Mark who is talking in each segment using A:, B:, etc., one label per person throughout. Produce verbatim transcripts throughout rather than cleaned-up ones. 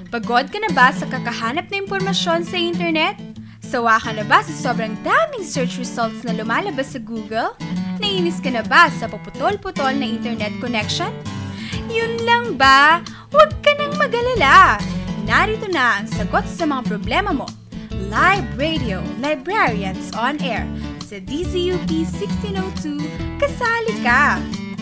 A: Pagod ka na ba sa kakahanap na impormasyon sa internet? Sawa ka na ba sa sobrang daming search results na lumalabas sa Google? Nainis ka na ba sa paputol-putol na internet connection? Yun lang ba? Huwag ka nang mag-alala! Narito na ang sagot sa mga problema mo. Live Radio Librarians on Air sa D Z U P sixteen oh two, kasali ka!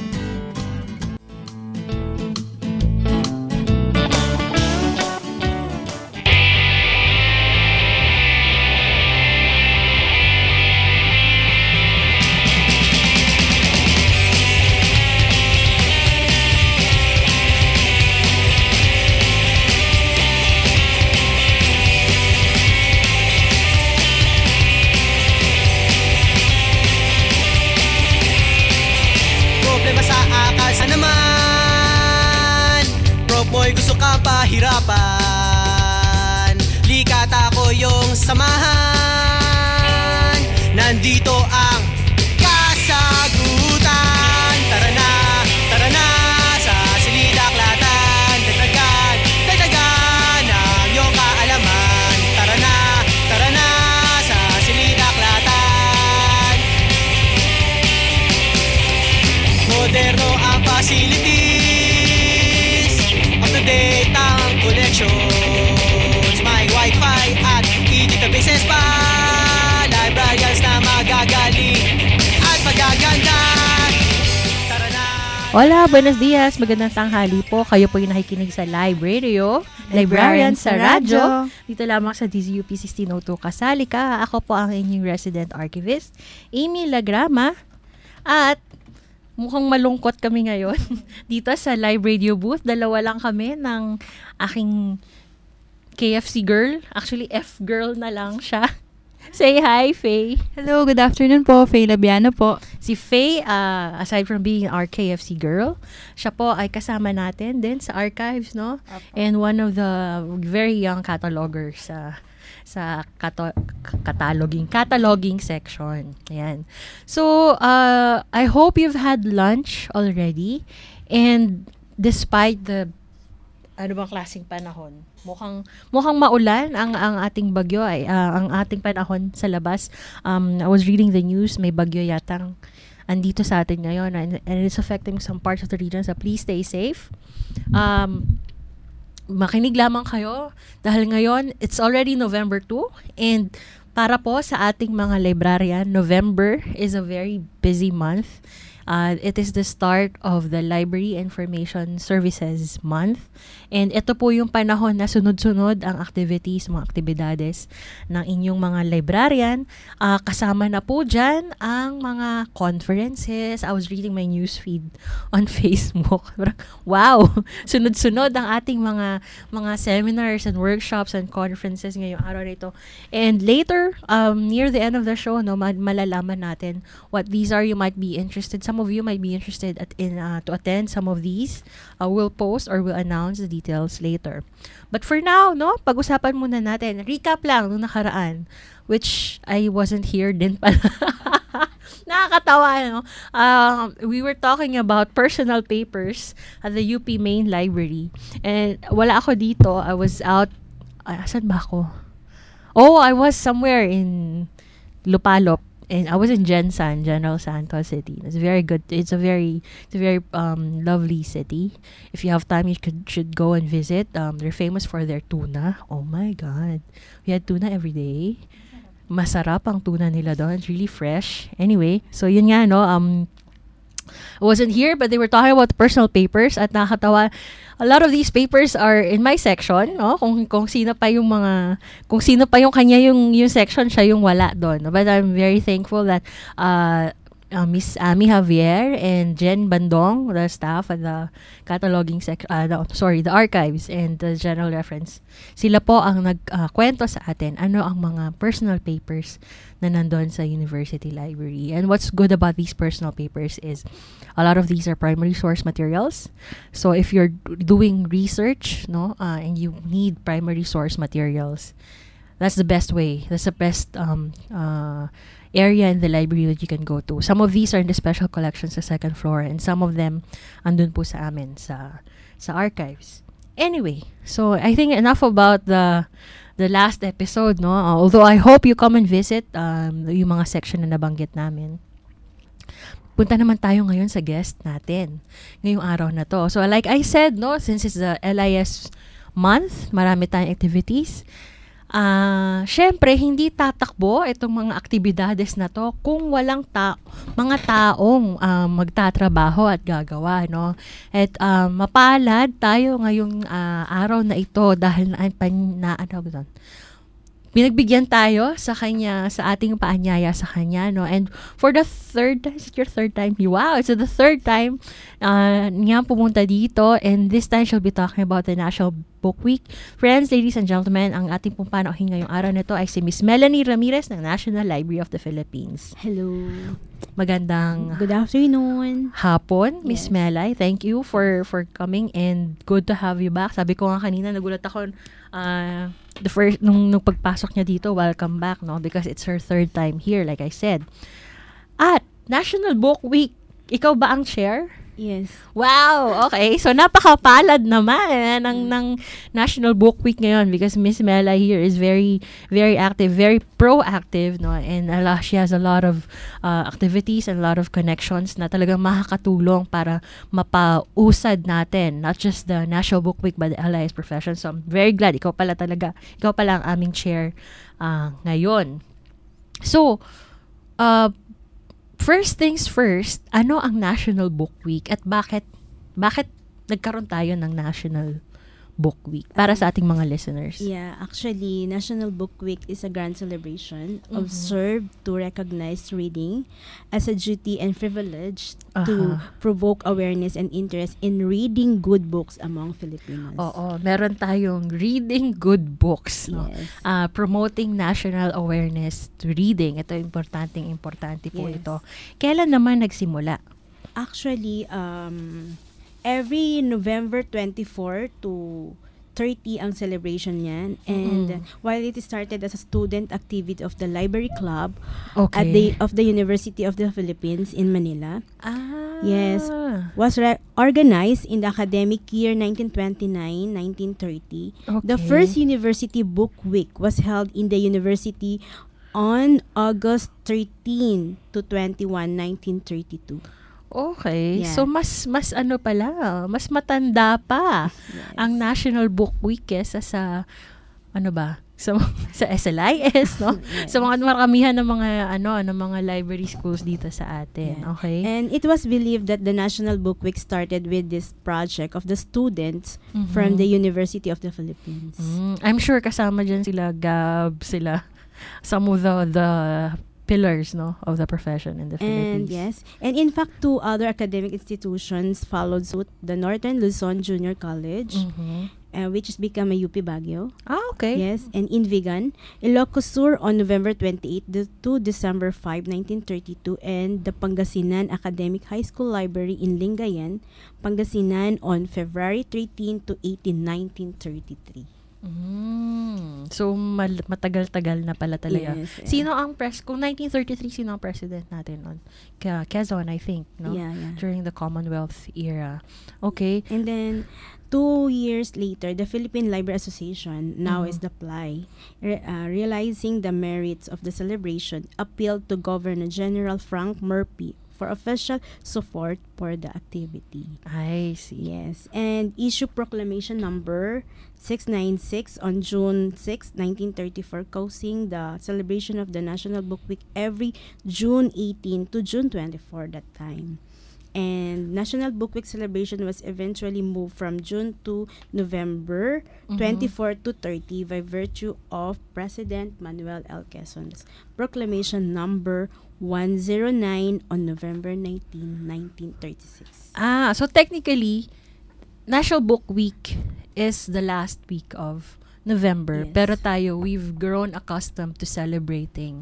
B: Pahirapan, likata ko yung samahan. Nandito ang kasagutan. Tara na, tara na sa Silidaklatan. Dagdagan, dagdagan ang iyong kaalaman. Tara na, tara na sa Silidaklatan. Moderno ang facilities, up-to-date ang collections, may wifi at e-databases pa. Librarians na magagaling at magaganda. Tara na!
C: Hola, buenos dias, magandang tanghali po. Kayo po yung nakikinig sa Live Radio Librarians sa Radyo. Dito lamang sa D Z U P sixteen oh two, kasali ka. Ako po ang inyong resident archivist, Amy Lagrama. At mukhang malungkot kami ngayon dito sa live radio booth. Dalawa lang kami ng aking K F C girl. Actually, F girl na lang siya. Say hi, Faye.
D: Hello, good afternoon po. Faye Labiano po.
C: Si Faye, uh, aside from being our K F C girl, siya po ay kasama natin din sa archives, no? Okay. And one of the very young catalogers sa uh, sa kato- cataloging cataloging section. Ayan. So, uh, I hope you've had lunch already, and despite the ano bang klaseng panahon, mukhang mukhang maulan ang ang ating bagyo ay uh, ang ating panahon sa labas. Um, I was reading the news, may bagyo yatang andito sa atin ngayon, and, and it's affecting some parts of the region. So please stay safe. Um, makinig lamang kayo dahil ngayon it's already November second, and para po sa ating mga librarian, November is a very busy month. Uh, it is the start of the Library Information Services Month, and ito po yung panahon na sunod-sunod ang activities, mga aktibidades ng inyong mga librarian. Uh, kasama na po dyan ang mga conferences. I was reading my newsfeed on Facebook. Wow! Sunod-sunod ang ating mga mga seminars and workshops and conferences ngayong araw nito. And later, um, near the end of the show, no, malalaman natin what these are. You might be interested. Some of you might be interested at in uh, to attend some of these. Uh, we'll post or we'll announce the details later. But for now, no, pag-usapan muna natin. Recap lang nung nakaraan, which I wasn't here din pala. Nakakatawa, no? Uh, we were talking about personal papers at the U P Main Library. And wala ako dito. I was out. Uh, asan ba ako? Oh, I was somewhere in Lupalop. And I was in Gensan, General Santos City. It's very good. It's a very, it's a very um lovely city. If you have time, you could should go and visit. Um, they're famous for their tuna. Oh my God, we had tuna every day. Masarap ang tuna nila doon. It's really fresh. Anyway, so yun nga, no. Um, I wasn't here, but they were talking about personal papers at nakakatawa. A lot of these papers are in my section, no? Kung kung sino pa yung mga kung sino pa yung kanya yung yung section, siya yung wala doon. But I'm very thankful that uh, uh Miss Amy Javier and Jen Bandong, the staff at the cataloging section, uh, no, sorry, the archives and the general reference. Sila po ang nagkwento uh, sa atin ano ang mga personal papers na nandun sa university library. And what's good about these personal papers is a lot of these are primary source materials. So if you're doing research, no, uh, and you need primary source materials, that's the best way. That's the best um, uh, area in the library that you can go to. Some of these are in the special collections sa second floor, and some of them andun po sa amin sa sa archives. Anyway, so I think enough about the the last episode, no? Uh, although I hope you come and visit um, yung mga section na nabanggit namin. Punta naman tayo ngayon sa guest natin ngayong araw na to. So like I said, no, since it's the L I S month, marami tayong activities. Ah, uh, syempre hindi tatakbo itong mga aktibidades na to kung walang ta- mga taong uh, magtatrabaho at gagawa, no? At uh, mapalad tayo ngayong uh, araw na ito dahil na, na ano ba pinagbigyan tayo sa kanya, sa ating paanyaya sa kanya, no? And for the third time, is it your third time? Wow, it's the third time uh, niya pumunta dito, and this time she'll be talking about the National Book Week. Friends, ladies and gentlemen, ang ating pong panauhin ngayong araw na ito ay si Miss Melanie Ramirez ng National Library of the Philippines.
E: Hello.
C: Magandang
E: Good afternoon.
C: hapon, Miss
E: Yes.
C: Melay. Thank you for for coming and good to have you back. Sabi ko nga kanina, nagulat ako uh, the first nung, nung pagpasok niya dito, welcome back, no? Because it's her third time here, like I said. At National Book Week, ikaw ba ang chair?
E: Yes.
C: Wow, okay. So, napakapalad naman ng, ng National Book Week ngayon because Miss Mela here is very, very active, very proactive, no? And a lot, she has a lot of uh, activities and a lot of connections na talagang makakatulong para mapausad natin, not just the National Book Week, but the L I S profession. So, I'm very glad. Ikaw pala talaga, ikaw pala ang aming chair uh, ngayon. So, uh, first things first, ano ang National Book Week at bakit bakit nagkaroon tayo ng National Book Week para sa ating mga listeners?
E: Yeah, actually, National Book Week is a grand celebration
C: Mhm.
E: observed to recognize reading as a duty and privilege
C: Aha.
E: to provoke awareness and interest in reading good books among Filipinos.
C: Oo, meron tayong reading good books, no?
E: Yes.
C: Uh, promoting national awareness to reading. Ito, importanteng importante po
E: Yes.
C: ito. Kailan naman nagsimula?
E: Actually, um, every November twenty-fourth to thirty ang celebration niyan. And
C: Mm-mm.
E: uh, while it started as a student activity of the Library Club
C: Okay.
E: at the of the University of the Philippines in Manila,
C: ah.
E: Yes. was re- organized in the academic year nineteen twenty-nine to nineteen thirty.
C: Okay.
E: The first University Book Week was held in the university on August thirteenth to twenty-first, nineteen thirty-two.
C: Okay.
E: Yeah.
C: So, mas, mas ano pala, mas matanda pa
E: Yes.
C: ang National Book Week kesa sa, ano ba, sa, sa S L I S, no?
E: Yes.
C: Sa mga maramihan ng mga, ano, ng mga library schools dito sa atin.
E: Yeah.
C: Okay?
E: And it was believed that the National Book Week started with this project of the students
C: Mhm.
E: from the University of the Philippines.
C: Mm, I'm sure kasama dyan sila Gab, sila, some of the, the pillars, no, of the profession in the
E: And
C: Philippines.
E: yes, and in fact, two other academic institutions followed suit. The Northern Luzon Junior College,
C: Mhm.
E: uh, which has become a U P Baguio.
C: Ah, okay.
E: Yes, and in Vigan, Ilocos Sur on November twenty-eighth to December fifth, nineteen thirty-two, and the Pangasinan Academic High School Library in Lingayen, Pangasinan on February thirteenth to eighteenth, nineteen thirty-three.
C: Mm. So, mal- matagal-tagal na pala talaga.
E: Yes, yeah.
C: Sino ang pres... Kung nineteen thirty-three, sino ang president natin noon? Ka- Quezon, I think, no?
E: Yeah, yeah.
C: During the Commonwealth era. Okay.
E: And then, two years later, the Philippine Library Association, now
C: Mhm.
E: is the P L I, re- uh, realizing the merits of the celebration, appealed to Governor General Frank Murphy for official support for the activity.
C: I see.
E: Yes, and issue proclamation number six ninety-six on June sixth, nineteen thirty-four, causing the celebration of the National Book Week every June eighteenth to June twenty-fourth that time. And National Book Week celebration was eventually moved from June to November
C: Mhm.
E: twenty-fourth to thirty by virtue of President Manuel L. Quezon's proclamation number one oh nine on November nineteenth, nineteen thirty-six.
C: Ah, so technically, National Book Week is the last week of November.
E: Yes.
C: Pero tayo, we've grown accustomed to celebrating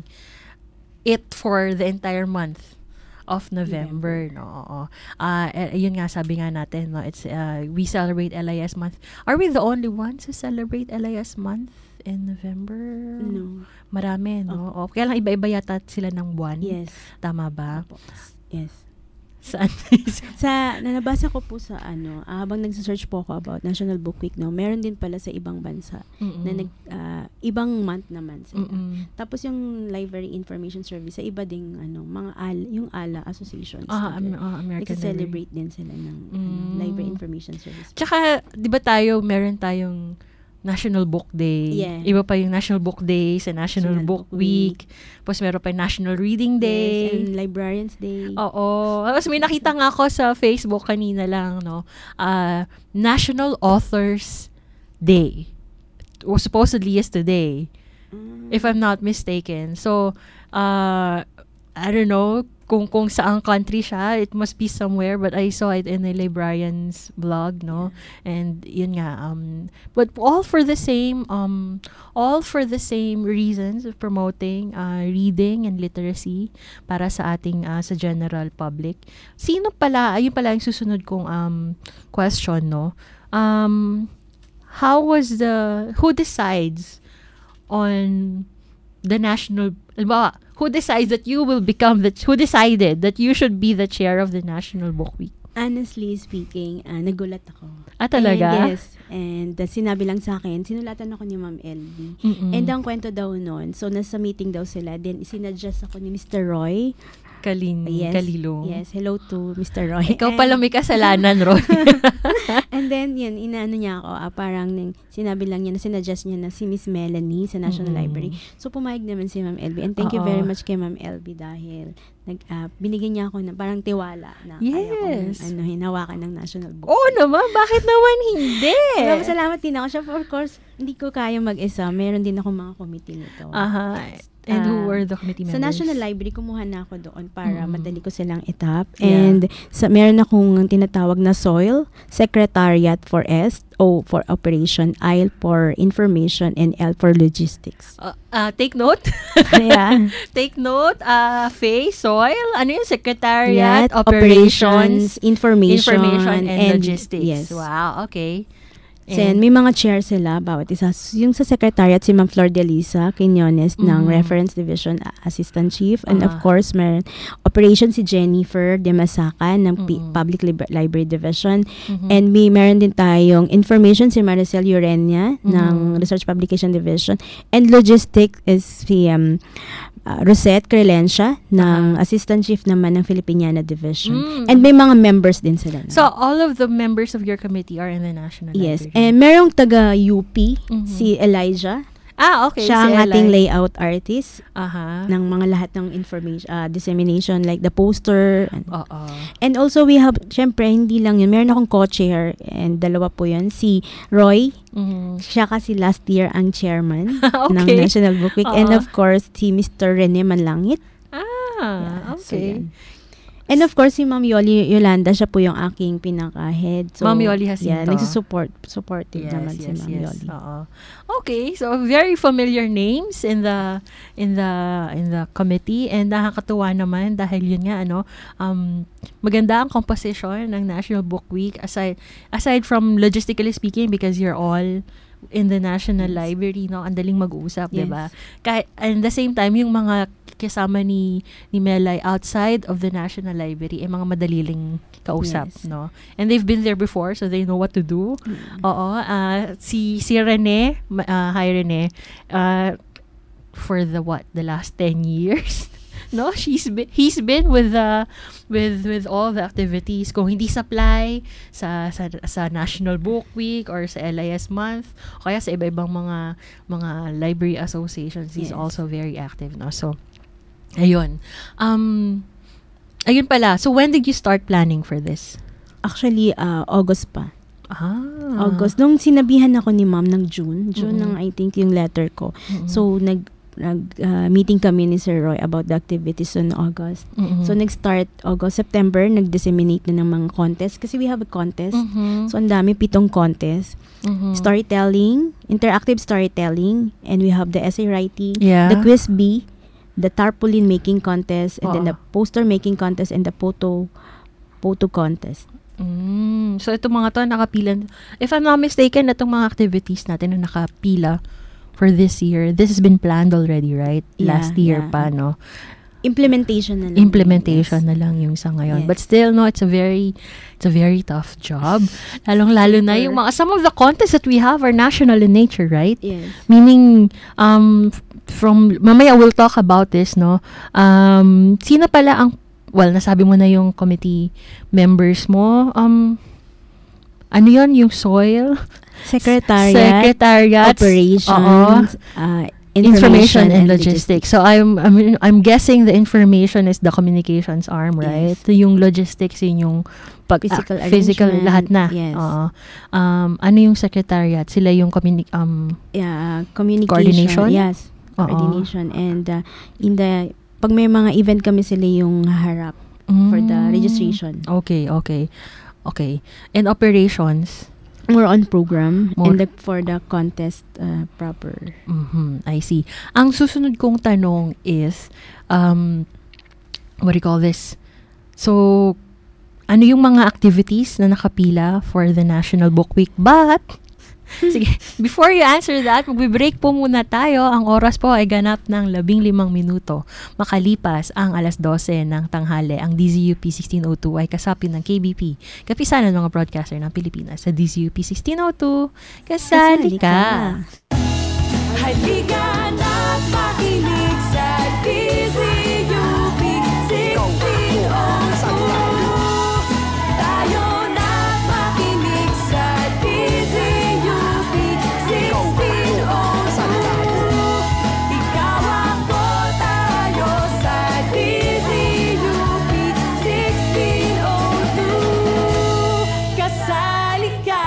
C: it for the entire month of November, no? Oo. Ah, uh, yun nga sabi nga natin, no, it's uh, we celebrate L I S month. Are we the only ones who celebrate L I S month in November?
E: No.
C: Marami, no? O, kaya lang iba-iba yata sila ng buwan.
E: Yes.
C: Tama ba?
E: Opo. Yes.
C: Saan?
E: Sa, nabasa ko po sa ano, ah, habang nagsa-search po ako about National Book Week, no, meron din pala sa ibang bansa
C: Mm-mm.
E: na nag, ah, ibang month naman sila.
C: Mm-mm.
E: Tapos yung Library Information Service, sa iba ding ano, mga al, yung A L A associations.
C: Ah,
E: na-
C: am- ah, American Library.
E: nagsa-celebrate din sila ng ano,
C: Mm.
E: Library Information Service.
C: Tsaka, di ba tayo, meron tayong National Book Day.
E: Yeah.
C: Iba pa yung National Book Day sa National,
E: National
C: Book,
E: Book
C: Week. Tapos meron pa yung National Reading Day.
E: Yes, and Librarians Day.
C: Oo. Tapos may nakita nga ako sa Facebook kanina lang, no? Uh, National Authors Day. O supposedly is today,
E: Mm.
C: if I'm not mistaken. So, uh, I don't know kung kung saang country siya. It must be somewhere, but I saw it in a librarian's blog, no? And yun nga, um, but all for the same, um, all for the same reasons of promoting uh, reading and literacy para sa ating, uh, sa general public. Sino pala, ayun pala yung susunod kong um, question, no? Um, how was the, who decides on the national, halimbawa, who decides that you will become the, who decided that you should be the chair of the National Book Week?
E: Honestly speaking, ah, nagulat ako.
C: Ah, talaga?
E: And yes. And uh, sinabi lang sa akin, sinulatan ako ni Ma'am L B.
C: Mm-mm.
E: And ang kwento daw noon, so nasa meeting daw sila, then sinadjust ako ni Mister Roy.
C: Kalin,
E: Yes.
C: Kalilong.
E: Yes, hello to Mister Roy.
C: Ikaw
E: And-
C: pala may kasalanan, Roy.
E: And then, yun, inaano niya ako, ah, parang ning, sinabi lang niya na sinadjust niya na si Miss Melanie sa National
C: Mm-mm.
E: Library. So, pumayag naman si Ma'am L B. And thank you
C: Oo.
E: very much kay Ma'am L B dahil nag, ah, binigyan niya ako ng parang tiwala na kaya
C: Yes.
E: kong ano, hinawakan ng National Book.
C: Oo naman, bakit naman hindi?
E: Well, salamat din ako. Siya, of course, hindi ko kaya mag-isa. Meron din ako mga committee nito.
C: Aha. And who
E: Ah,
C: were the committee
E: Sa
C: members?
E: National Library, kumuha na ako doon para
C: Mm.
E: madali ko silang itap.
C: Yeah.
E: And sa, meron akong tinatawag na S O I L, Secretariat for S, O for Operation, I for Information, and L for Logistics.
C: Uh, uh, take note.
E: yeah.
C: Take note. Uh, Faye, Soil, ano yung Secretariat,
E: Yat,
C: Operations,
E: Information,
C: Information, and, Logistics.
E: Yes.
C: Wow, okay.
E: Then, may mga chair sila, bawat isa. Yung sa Secretariat, si Ma'am Flor de Lisa Quinones ng
C: Mhm.
E: Reference Division uh, Assistant Chief. And
C: Ah.
E: of course, meron Operation si Jennifer de Masaka ng P-
C: Mhm.
E: Public Lib- Library Division.
C: Mhm.
E: And may meron din tayong Information si Maricel Urenia ng
C: Mhm.
E: Research Publication Division. And Logistics is si um, uh, Rosette Crelencia ng
C: Ah.
E: Assistant Chief naman ng Filipiniana Division.
C: Mm.
E: And may mga members din sila.
C: So, all of the members of your committee are in the National
E: yes.
C: Library?
E: And merong taga-U P,
C: Mhm.
E: si Elijah.
C: Ah, okay.
E: Siya
C: si
E: ang
C: Eli.
E: ating layout artist
C: Aha.
E: ng mga lahat ng information, uh, dissemination, like the poster. And,
C: Oo.
E: and also, we have, syempre, hindi lang yun. Meron akong co-chair, and dalawa po yun. Si Roy,
C: Mhm.
E: siya kasi last year ang chairman ng
C: Okay.
E: National Book Week. And
C: Oo.
E: of course, si Mister Rene Manlangit.
C: Ah,
E: Yeah, so
C: okay.
E: yan. And of course, si Ma'am Yoli Yolanda, siya po yung aking pinaka-head. So,
C: Ma'am Yoli Jacinto.
E: Yeah, nagsusupport, supportive naman si Ma'am Yoli.
C: Oo. Okay, so very familiar names in the in the in the committee, and nakakatuwa naman dahil yun nga ano, um maganda ang composition ng National Book Week aside aside from logistically speaking, because you're all in the National
E: Yes.
C: Library, no, ang daling mag-uusap,
E: Yes.
C: 'di ba? Kahit and the same time yung mga kasama ni ni Melay outside of the National Library ay mga madaliling kausap,
E: Yes.
C: no? And they've been there before, so they know what to do. Oo, ah, si si Rene, ma- ah, hi Rene, uh, for the what, the last ten years. No, she's been he's been with the with with all the activities. Kung hindi supply sa sa sa National Book Week or sa L I S month, o kaya sa iba-ibang mga mga library associations, he's
E: Yes.
C: also very active, no. So ayun. Um ayun pala. So when did you start planning for this?
E: Actually, uh, August pa.
C: Ah.
E: August. Nung sinabihan ako ni Ma'am ng June, June
C: Mm-mm.
E: ng I think yung letter ko.
C: Mm-mm.
E: So, nag, nag uh, meeting kami ni Sir Roy about the activities on August.
C: Mm-mm.
E: So, nag-start August, September, nag-disseminate na ng mga contest. Kasi we have a contest.
C: Mhm.
E: So, ang dami, pitong contest.
C: Mhm.
E: Storytelling, interactive storytelling, and we have the essay writing,
C: Yeah.
E: the quiz bee, the tarpaulin making contest, and then
C: Oo.
E: the poster making contest, and the photo photo contest.
C: Mm. So, itong mga to, nakapila. If I'm not mistaken, itong mga activities natin na nakapila for this year, this has been planned already, right?
E: Yeah,
C: Last year
E: yeah.
C: pa, no?
E: implementation na lang.
C: Implementation
E: Yes.
C: na lang yung sa ngayon.
E: Yes.
C: But still, no, it's a very, it's a very tough job. Lalong-lalo na yung mga, some of the contests that we have are national in nature, right?
E: Yes.
C: Meaning, um, f- from, mamaya we'll talk about this, no? Um, sino pala ang, well, nasabi mo na yung committee members mo. Um, ano yun? Yung soil?
E: Secretariat,
C: Secretariat.
E: operations, uh,
C: Information, and, logistics. So I'm, I'm I'm guessing the information is the communications arm, right?
E: Yes.
C: Yung logistics yun yung pag
E: Physical
C: ah, physical
E: arrangement,
C: lahat na.
E: yes.
C: Oo. Um ano yung secretariat? Sila yung communi- um
E: Yeah, communication.
C: Coordination?
E: Yes,
C: Oo.
E: coordination. And uh, in the, pag may mga event kami, sila yung harap for the
C: mm,
E: registration.
C: Okay, okay. Okay. And operations?
E: More on program
C: More-
E: and the, for the contest uh, proper.
C: Mhm, I see. Ang susunod kong tanong is, um, what do you call this? So, ano yung mga activities na nakapila for the National Book Week? But, sige, before you answer that, magbe-break po muna tayo. Ang oras po ay ganap ng labing limang minuto. Makalipas ang alas dose ng tanghali. Ang D Z U P sixteen oh two ay kasapin ng K B P, Kapisanan ng mga broadcaster ng Pilipinas. Sa D Z U P sixteen oh two, kasali ka!
F: Halika na't makinig sa D Z U P sixteen oh two. Tayo na't makinig sa D Z U P sixteen oh two. Ikaw ako, tayo sa D Z U P sixteen oh two. Kasali ka.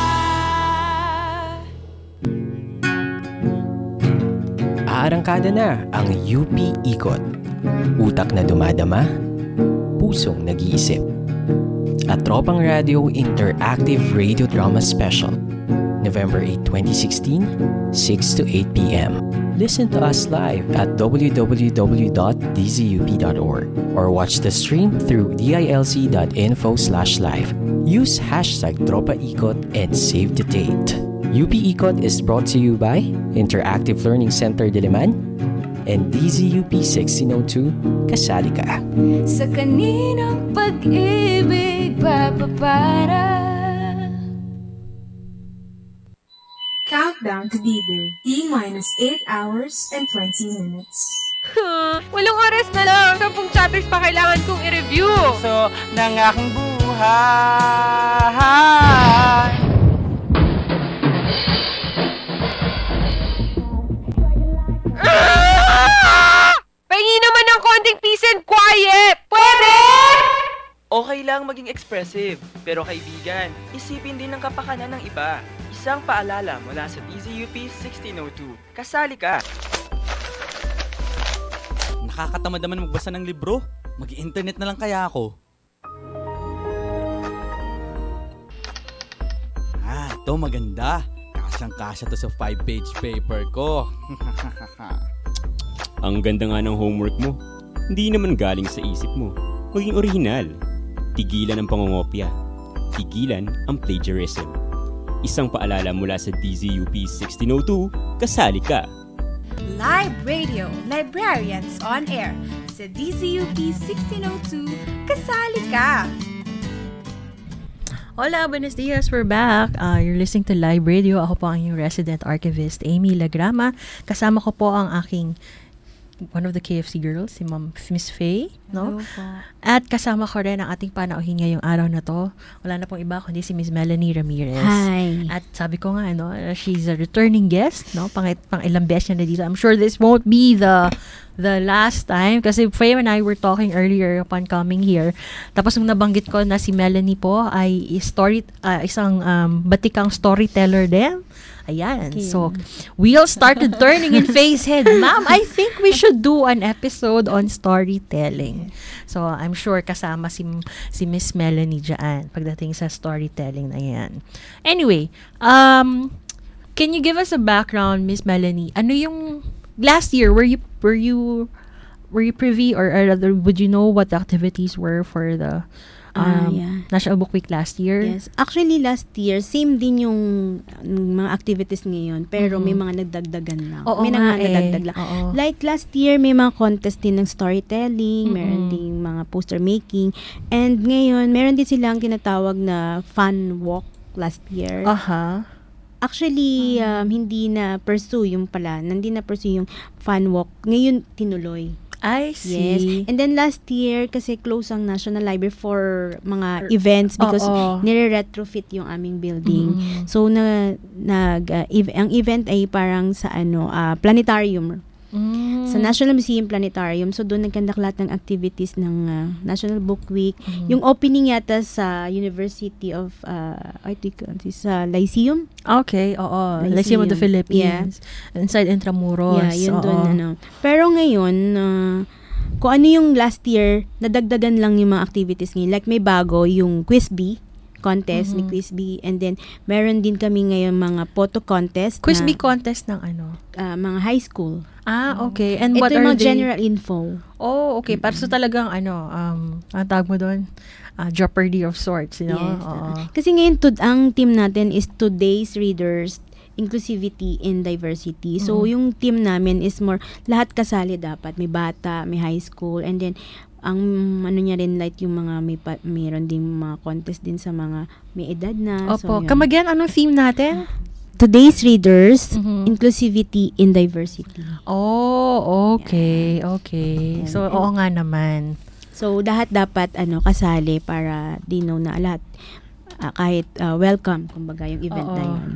G: Aarangkada na ang U P Ikot. Utak na dumadama, pusong nag-iisip. At Tropang Radio Interactive Radio Drama Special, November eighth, twenty sixteen, six to eight p.m. Listen to us live at w w w dot d z u p dot org or watch the stream through dilc dot info slash live. Use hashtag TropaIkot and save the date. U P Ikot is brought to you by Interactive Learning Center Diliman and D Z U P sixteen oh two, kasali ka.
F: Sa kaninang pag-ibig papapara.
H: Countdown to D-Day. T-minus eight hours and twenty minutes.
I: Walong oras na lang. Sampung chapters pa kailangan kong i-review.
B: So, ng aking buhay.
I: Ah! Pahingi naman ng konting peace and quiet. Pwede?
J: Okay lang maging expressive, pero kaibigan, isipin din ng kapakanan ng iba. Isang paalala mula sa D Z U P sixteen oh two. Kasali ka!
K: Nakakatamad naman magbasa ng libro. Mag-internet na lang kaya ako. Ah, ito maganda. Kasyang-kasya to sa five-page paper ko.
L: Ang ganda nga ng homework mo. Hindi naman galing sa isip mo. Maging orihinal. Tigilan ang pangongopya. Tigilan ang plagiarism. Isang paalala mula sa D Z U P sixteen oh two, kasali ka!
A: Live Radio, Librarians on Air. Sa D Z U P sixteen oh two, kasali ka!
C: Hola, buenos dias. We're back. Uh, you're listening to Live Radio. Ako po ang inyong resident archivist, Amy Lagrama. Kasama ko po ang aking one of the K F C girls, si Ma'am Miss Faye, no? At kasama ko rin ang ating panauhin ngayong araw na to. Wala na pong iba kundi si Miss Melanie Ramirez.
E: Hi.
C: At sabi ko nga, no, she's a returning guest, no? Pang, pang ilang beses niya na dito. I'm sure this won't be the the last time kasi Faye and I were talking earlier upon coming here. Tapos nung nabanggit ko na si Melanie po ay story uh, isang um, batikang storyteller din. Ayan. Okay. So, wheels started turning in Faye's head. Ma'am, I think we should do an episode on storytelling. So, I'm sure kasama si, si Miss Melanie dyan pagdating sa storytelling na yan. Anyway, um, can you give us a background, Miss Melanie? Ano yung, last year, were you, were you, were you privy or, or rather, would you know what the activities were for the um,
E: Ah, yeah.
C: National Book Week last year.
E: Yes. Actually, last year, same din yung mm, mga activities ngayon. Pero
C: Mhm.
E: may mga nagdagdagan lang.
C: Oo
E: may
C: nga
E: mga
C: eh.
E: nadagdag lang.
C: Oo.
E: Like last year, may mga contest din ng storytelling.
C: Mhm.
E: Meron din mga poster making. And ngayon, meron din silang tinatawag na fun walk last year.
C: Aha.
E: Actually, um, hindi na pursue yung pala. Hindi na pursue yung fun walk. Ngayon, tinuloy.
C: I see.
E: Yes. And then last year, kasi close ang National Library for mga events because
C: Oo.
E: nire-retrofit yung aming building.
C: Mm.
E: So, na, nag, uh, ev- ang event ay parang sa ano, uh, planetarium.
C: Mm.
E: Sa National Museum Planetarium. So, doon nagkandak lahat ng activities ng uh, National Book Week.
C: Mm.
E: Yung opening yata sa University of, uh, I think, uh, sa Lyceum.
C: Okay, oo. Lyceum of the Philippines. Inside Intramuros.
E: Yeah, yun
C: oo.
E: doon, ano. Pero ngayon, uh, kung ano yung last year, nadagdagan lang yung mga activities ngayon. Like, may bago, yung Quiz Bee contest,
C: Mhm.
E: may Quiz Bee. And then, meron din kami ngayon mga photo contest.
C: Quiz
E: na,
C: Bee contest ng ano?
E: uh, mga high school.
C: Ah, okay. And
E: Ito
C: what
E: yung
C: are
E: mga
C: they?
E: general info.
C: Oh, okay. Para so talagang ano, um, ang tawag mo doon, uh, Jeopardy of sorts, you know?
E: Yes.
C: Oo.
E: Kasi ngayon, tud- ang team natin is Today's Readers, Inclusivity and Diversity. So,
C: Mhm.
E: yung team namin is more, lahat kasali dapat. May bata, may high school, and then, ang ano niya rin, like yung mga, may pa, mayroon din mga contest din sa mga may edad na.
C: Opo.
E: yun.
C: Come again, anong theme natin?
E: Today's Readers,
C: Mhm.
E: Inclusivity and Diversity.
C: Oh, okay. Okay.
E: Yan.
C: So, oo nga naman.
E: So, lahat dapat ano kasali para di know na lahat. Ah, kahit ah, welcome, kumbaga, yung event
C: Oo.
E: na yun.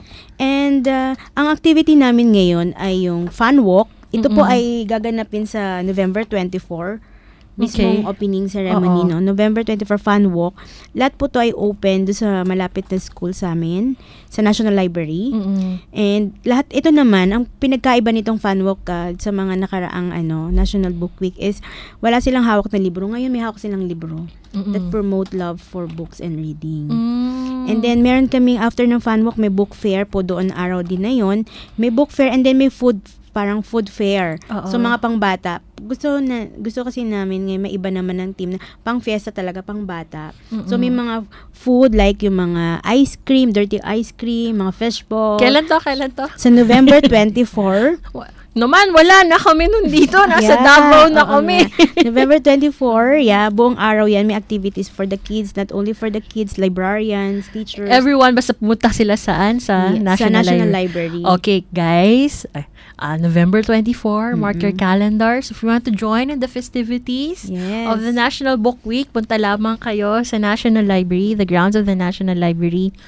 E: And ah, ang activity namin ngayon ay yung fun walk. Ito po
C: Mm-mm.
E: ay gaganapin sa November twenty-fourth. Mismong
C: Okay.
E: opening ceremony,
C: Oo.
E: no? November twenty-fourth, fun walk. Lahat po to ay open do sa malapit na school sa amin, sa National Library.
C: Mm-mm.
E: And lahat ito naman, ang pinagkaiba nitong fun walk ah, sa mga nakaraang ano, National Book Week is wala silang hawak na libro. Ngayon may hawak silang libro
C: Mm-mm.
E: that promote love for books and reading.
C: Mm.
E: And then meron kaming after ng fun walk, may book fair po doon araw din na yon. May book fair and then may food parang food fair.
C: Oo.
E: So mga pangbata. Gusto na gusto kasi namin ngayon may iba naman ng team na pang fiesta talaga, pang bata. So may
C: Mm-mm.
E: mga food like yung mga ice cream, dirty ice cream, mga fishball.
C: Kailan to? Kailan to?
E: Sa November twenty-fourth.
C: Naman, wala na kami nun dito. Nasa
E: Yeah,
C: Davao na
E: oo
C: kami.
E: nga. November twenty-fourth, yeah, buong araw yan. May activities for the kids, not only for the kids, librarians, teachers.
C: Everyone, basta pumunta sila saan? Sa
E: Yeah,
C: National,
E: sa National
C: Library.
E: Library.
C: Okay, guys. Uh, November twenty-fourth, mark your
E: Mm-mm.
C: calendars. If you want to join in the festivities
E: Yes.
C: of the National Book Week, punta lamang kayo sa National Library, the grounds of the National Library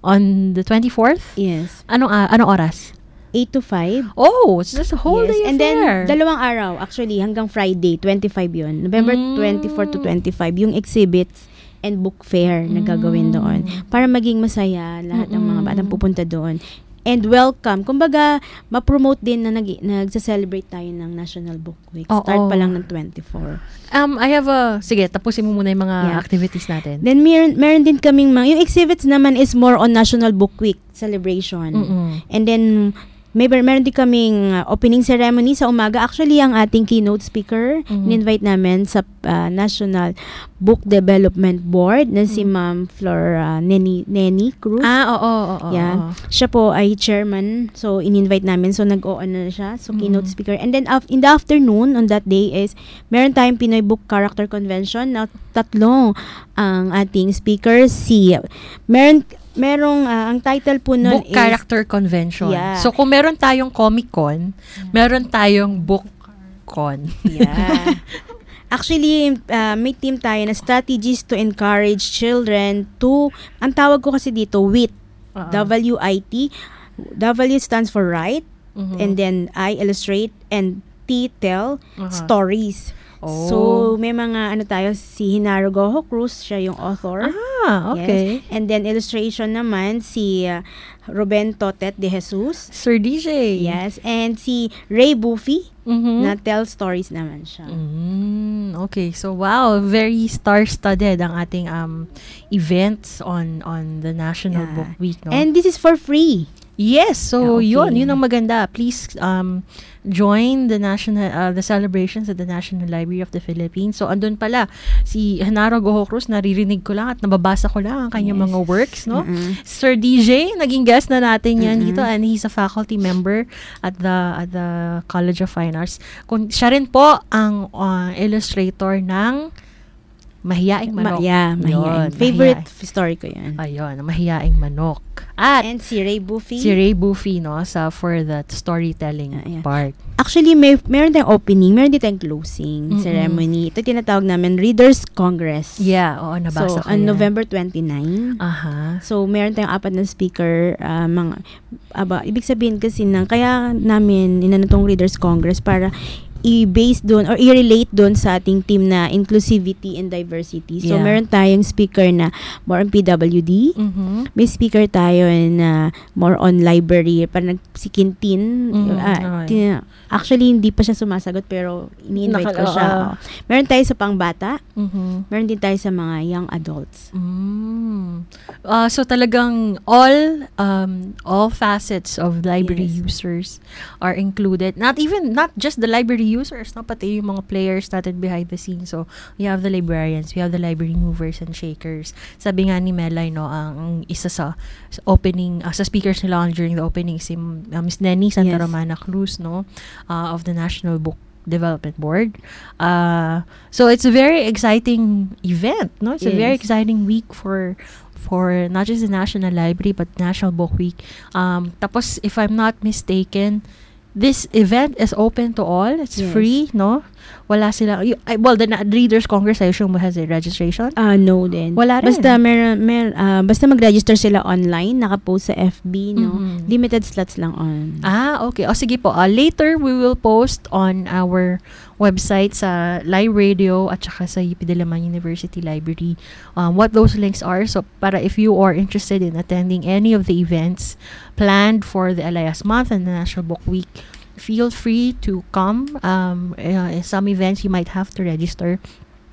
C: on the twenty-fourth.
E: Yes.
C: Anong, uh, anong oras?
E: eight to five.
C: Oh, so that's a whole
E: Yes.
C: day
E: And
C: affair.
E: then, dalawang araw, actually, hanggang Friday, twenty-five yun. November
C: Mm.
E: twenty-fourth to twenty-five, yung exhibits and book fair na gagawin doon. Para maging masaya lahat ng mga batang pupunta doon. And welcome. Kumbaga, ma-promote din na nag- nagsa-celebrate tayo ng National Book Week.
C: Oo.
E: Start pa lang ng twenty-four.
C: Um, I have a, sige, tapusin mo muna yung mga
E: Yeah.
C: activities natin.
E: Then, meron, meron din kaming mga, yung exhibits naman is more on National Book Week celebration.
C: Mm-mm.
E: And then, may meron din kaming uh, opening ceremony sa umaga. Actually, ang ating keynote speaker,
C: Mhm.
E: in-invite namin sa uh, National Book Development Board na si Ma'am Flor uh, Neni, Neni Cruz.
C: Ah, oo, oo, oo.
E: Yeah. Siya po ay chairman. So, in-invite namin. So, nag-o na siya. So, keynote
C: Mhm.
E: speaker. And then, af- in the afternoon, on that day is, meron tayong Pinoy Book Character Convention na tatlong ang ating speakers. Si, meron, merong, ah, ang title po nun
C: Book
E: is,
C: Character Convention.
E: Yeah.
C: So, kung meron tayong Comic Con, meron tayong Book Con.
E: Yeah. Actually, uh, may team tayo na strategies to encourage children to, ang tawag ko kasi dito, W I T.
C: Oo.
E: W I T. W stands for write,
C: Mhm.
E: and then I illustrate, and T tell
C: Aha.
E: stories.
C: Oh.
E: So, may mga ano tayo, si Hinaro Goho Cruz, siya yung author.
C: Ah, okay.
E: Yes. And then illustration naman, si uh, Ruben Totet de Jesus.
C: Sir D J.
E: Yes. And si Ray Buffy,
C: Mhm.
E: na tell stories naman siya.
C: Mm, okay. So, wow, very star-studded ang ating um events on on the National
E: Yeah.
C: Book Week, no?
E: And this is for free.
C: Yes, so
E: Okay.
C: yun, yun ang maganda. Please um join the national uh, the celebrations at the National Library of the Philippines. So andun pala si Hanaro Goho Cruz, naririnig ko lang at nababasa ko lang ang kanyang
E: Yes.
C: mga works, no?
E: Mm-mm.
C: Sir D J, naging guest na natin yan
E: Mm-mm.
C: dito, and he's a faculty member at the at the College of Fine Arts. Kung siya rin po ang uh, illustrator ng Mahiyaing Manok.
E: Ma- yeah, Mahiyaing.
C: Yun,
E: Favorite
C: Mahiyaing.
E: f- story ko yan.
C: Ayun, Mahiyaing Manok. At
E: And si Ray Buffy.
C: si Ray Buffy, no, sa for the storytelling
E: Ah, yeah.
C: part.
E: Actually, may meron tayong opening, meron din tayong closing
C: Mm-mm.
E: ceremony. Ito tinatawag namin Readers Congress.
C: Yeah, oo, nabasa
E: So,
C: ko
E: on
C: yan.
E: November twenty-ninth.
C: Aha.
E: So, meron tayong apat na speaker. Uh, mga, aba, ibig sabihin kasi ng, kaya namin inano tong Readers Congress para i-base doon or i-relate doon sa ating team na inclusivity and diversity. So,
C: Yeah.
E: meron tayong speaker na more on P W D.
C: Mhm.
E: May speaker tayo na more on library. Parang si Quintin.
C: Mhm,
E: ah,
C: okay.
E: tin- actually, hindi pa siya sumasagot pero ini-invite ko
C: Nakala-
E: siya.
C: oo.
E: Oh. Meron tayo sa pangbata.
C: Mhm.
E: Meron din tayo sa mga young adults.
C: Mm. Uh, so talagang all um all facets of library
E: Yes.
C: users are included. Not even not just the library users, no, pati yung mga players natin behind the scenes. So we have the librarians, we have the library movers and shakers. Sabi nga ni Melay, no, ang, ang isa sa, sa opening uh, sa speakers nila during the opening si uh, Miss Nenny Santa
E: Yes.
C: Romana Cruz, no, uh, of the National Book Development Board. Uh, so it's a very exciting event, no? It's a very
E: Yes.
C: exciting week for for not just the National Library but National Book Week. Um, tapos, if I'm not mistaken, this event is open to all. It's
E: Yes.
C: free, no? Wala sila. y- I- Well, the na- Readers Congress, I assume, has a registration.
E: Ah, no din.
C: Wala rin.
E: Basta mer, mer ah, basta mag-register sila online, naka-post sa F B, no.
C: Mhm.
E: Limited slots lang on.
C: Ah, okay. O sige po. Uh, later, we will post on our website sa Live Radio at saka sa U P Diliman University Library um, what those links are. So, para if you are interested in attending any of the events planned for the L I S month and the National Book Week, feel free to come. Um, uh, in some events, you might have to register.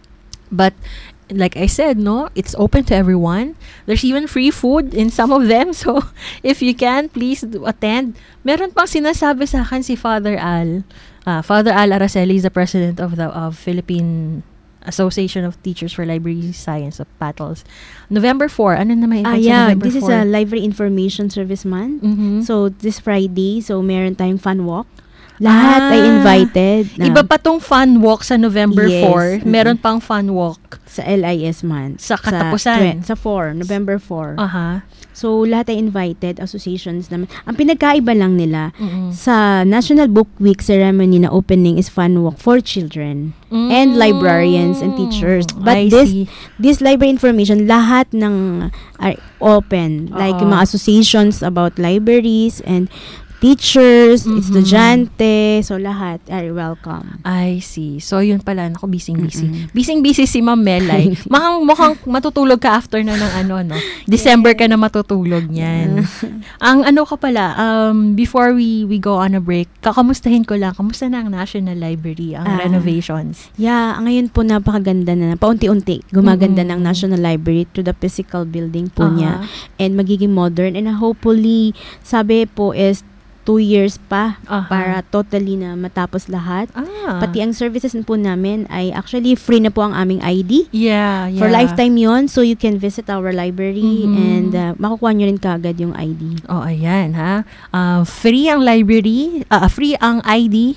C: But like I said, no, it's open to everyone. There's even free food in some of them. So, if you can, please do attend. Meron pang sinasabi sa akin si Father Al. Uh, Father Al Araceli is the president of the of Philippine Association of Teachers for Library Science of Battles. November fourth. Ano na may
E: Ah,
C: event sa
E: yeah.
C: November
E: This is
C: fourth?
E: a Library Information Service Month.
C: Mhm.
E: So, this Friday, so meron tayong fun walk. Lahat
C: Ah,
E: ay invited. na
C: Iba pa tong fun walk sa November
E: Yes.
C: fourth.
E: Mhm.
C: Meron pang fun walk
E: sa L I S month.
C: sa katapusan.
E: Sa, sa four, November fourth.
C: Aha.
E: So, lahat ay invited, associations naman. Ang pinagkaiba lang nila,
C: Mm-mm.
E: sa National Book Week ceremony na opening is fun walk for children and librarians and teachers. But
C: I
E: this
C: see.
E: this library information, lahat ng are open. Like
C: Oo.
E: yung mga associations about libraries and teachers,
C: Mhm.
E: estudyante, so lahat are welcome.
C: I see. So, yun pala. Naku, busy-busy.
E: Mm-mm.
C: Busy-busy si Ma'am Melay. Mukhang, mukhang matutulog ka after na ng ano, no? December ka na matutulog niyan. Ang ano ka pala, um, before we we go on a break, kakamustahin ko lang, kamusta na ang National Library, ang
E: Ah.
C: renovations?
E: Yeah, ngayon po napakaganda na. Paunti-unti, gumaganda
C: Mm-mm.
E: ng National Library to the physical building po
C: Aha.
E: niya. And magiging modern. And hopefully, sabi po is two years pa
C: Aha.
E: para totally na matapos lahat.
C: Ah.
E: Pati ang services po namin ay actually free na po ang aming I D.
C: Yeah, yeah.
E: For lifetime yon, so you can visit our library
C: Mhm.
E: and uh, makukuha nyo rin kagad yung I D.
C: Oh, ayan, ha? Uh, free ang library, uh, free ang I D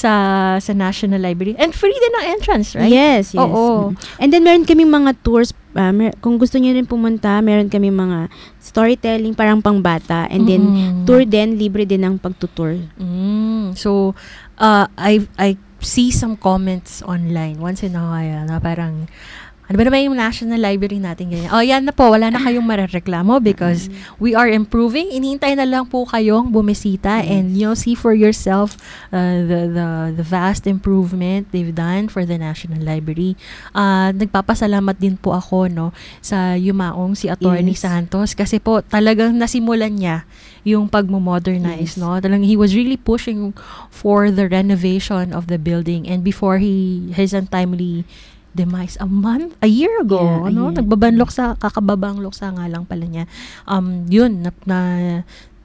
C: sa sa National Library. And free din ang entrance, right?
E: Yes, yes.
C: Oo.
E: Mm. And then meron kaming mga tours. Uh, mer- kung gusto nyo rin pumunta, meron kami mga storytelling parang pangbata. And then
C: Mm.
E: tour din, libre din ang pagtutour.
C: Mm. So, uh, I I see some comments online once in a while na parang, ano ba naman yung National Library natin ganyan? Oh, yan na po. Wala na kayong marereklamo because we are improving. Inihintay na lang po kayong bumisita and you know, see for yourself uh, the, the the vast improvement they've done for the National Library. Uh, nagpapasalamat din po ako no sa yumaong si Attorney
E: Yes.
C: Santos kasi po talagang nasimulan niya yung pagmo-modernize,
E: Yes.
C: no? Talagang he was really pushing for the renovation of the building and before he his untimely demise a month, a year ago,
E: Yeah, a
C: ano?
E: year.
C: Nagbabanlok sa, kakababanglok sa nga lang pala niya. Um, yun, na, na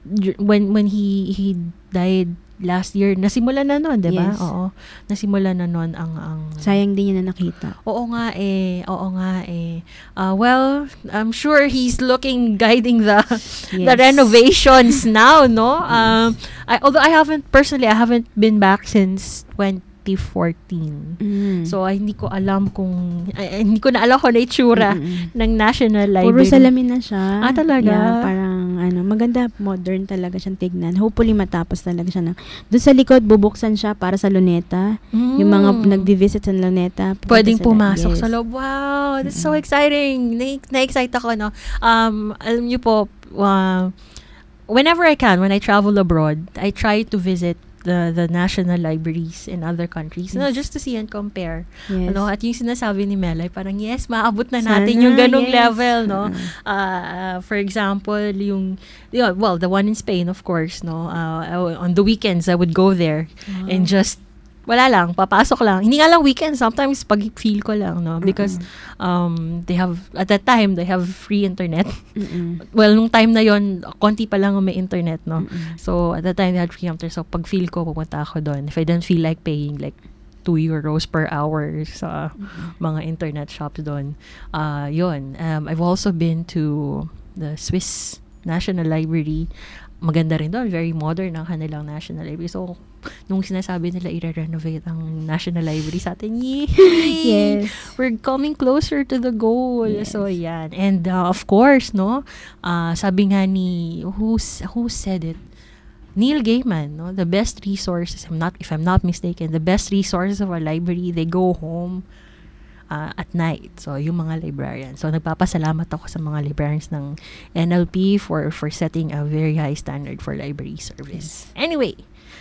C: j- when when he he died last year, nasimulan na nun, di ba?
E: Yes.
C: Oo. Nasimulan na nun ang, ang...
E: Sayang din yun na nakita.
C: Oo nga eh. Oo nga eh. Uh, well, I'm sure he's looking, guiding the
E: Yes.
C: the renovations now, no? Um, I, although I haven't, personally, I haven't been back since twenty fourteen.
E: Mm.
C: So, ay, hindi ko alam kung, ay, hindi ko na alam kung na itsura
E: Mm-mm.
C: ng National Library.
E: Puro salamin na siya.
C: Ah, talaga?
E: Yeah, parang, ano, maganda, modern talaga siyang tignan. Hopefully, matapos talaga siya na. Doon sa likod, bubuksan siya para sa Luneta.
C: Mm.
E: Yung mga nagdi-visit sa Luneta.
C: Pwedeng
E: sa-
C: pumasok
E: yes.
C: sa loob. Wow, that's so exciting. Na- Na-excite ako, no? Um, alam niyo po, uh, whenever I can, when I travel abroad, I try to visit the the national libraries in other countries, no,
E: Yes.
C: just to see and compare.
E: Yes.
C: Ano, at yung sinasabi ni Melay, parang yes, maabot na
E: Sana,
C: natin yung ganong
E: yes.
C: level, no?
E: Uh-uh.
C: Uh, for example, yung, yeah, well, the one in Spain, of course, no? Uh, on the weekends, I would go there
E: Oh.
C: and just wala lang, papasok lang. Hindi nga lang weekend, sometimes pag feel ko lang, no? Because um, they have, at that time, they have free internet.
E: Mm-mm.
C: Well, nung time na yon, konti pa lang may internet, no?
E: Mm-mm.
C: So, at that time, they had free internet. So, pag feel ko, pupunta ako doon. If I don't feel like paying, like, two euros per hour sa
E: Mm-hmm.
C: mga internet shops doon. Uh, yun. Um, I've also been to the Swiss National Library. Maganda rin doon. Very modern ang kanilang National Library. So, nung sinasabi nila i-renovate ang National Library sa atin, yay!
E: Yes.
C: We're coming closer to the goal.
E: Yes.
C: So, yan. And, uh, of course, no, uh, sabi nga ni, who, who said it? Neil Gaiman, no, the best resources, I'm not, if I'm not mistaken, the best resources of our library, they go home uh, at night. So, yung mga librarians. So, nagpapasalamat ako sa mga librarians ng N L P for for setting a very high standard for library service. Anyway,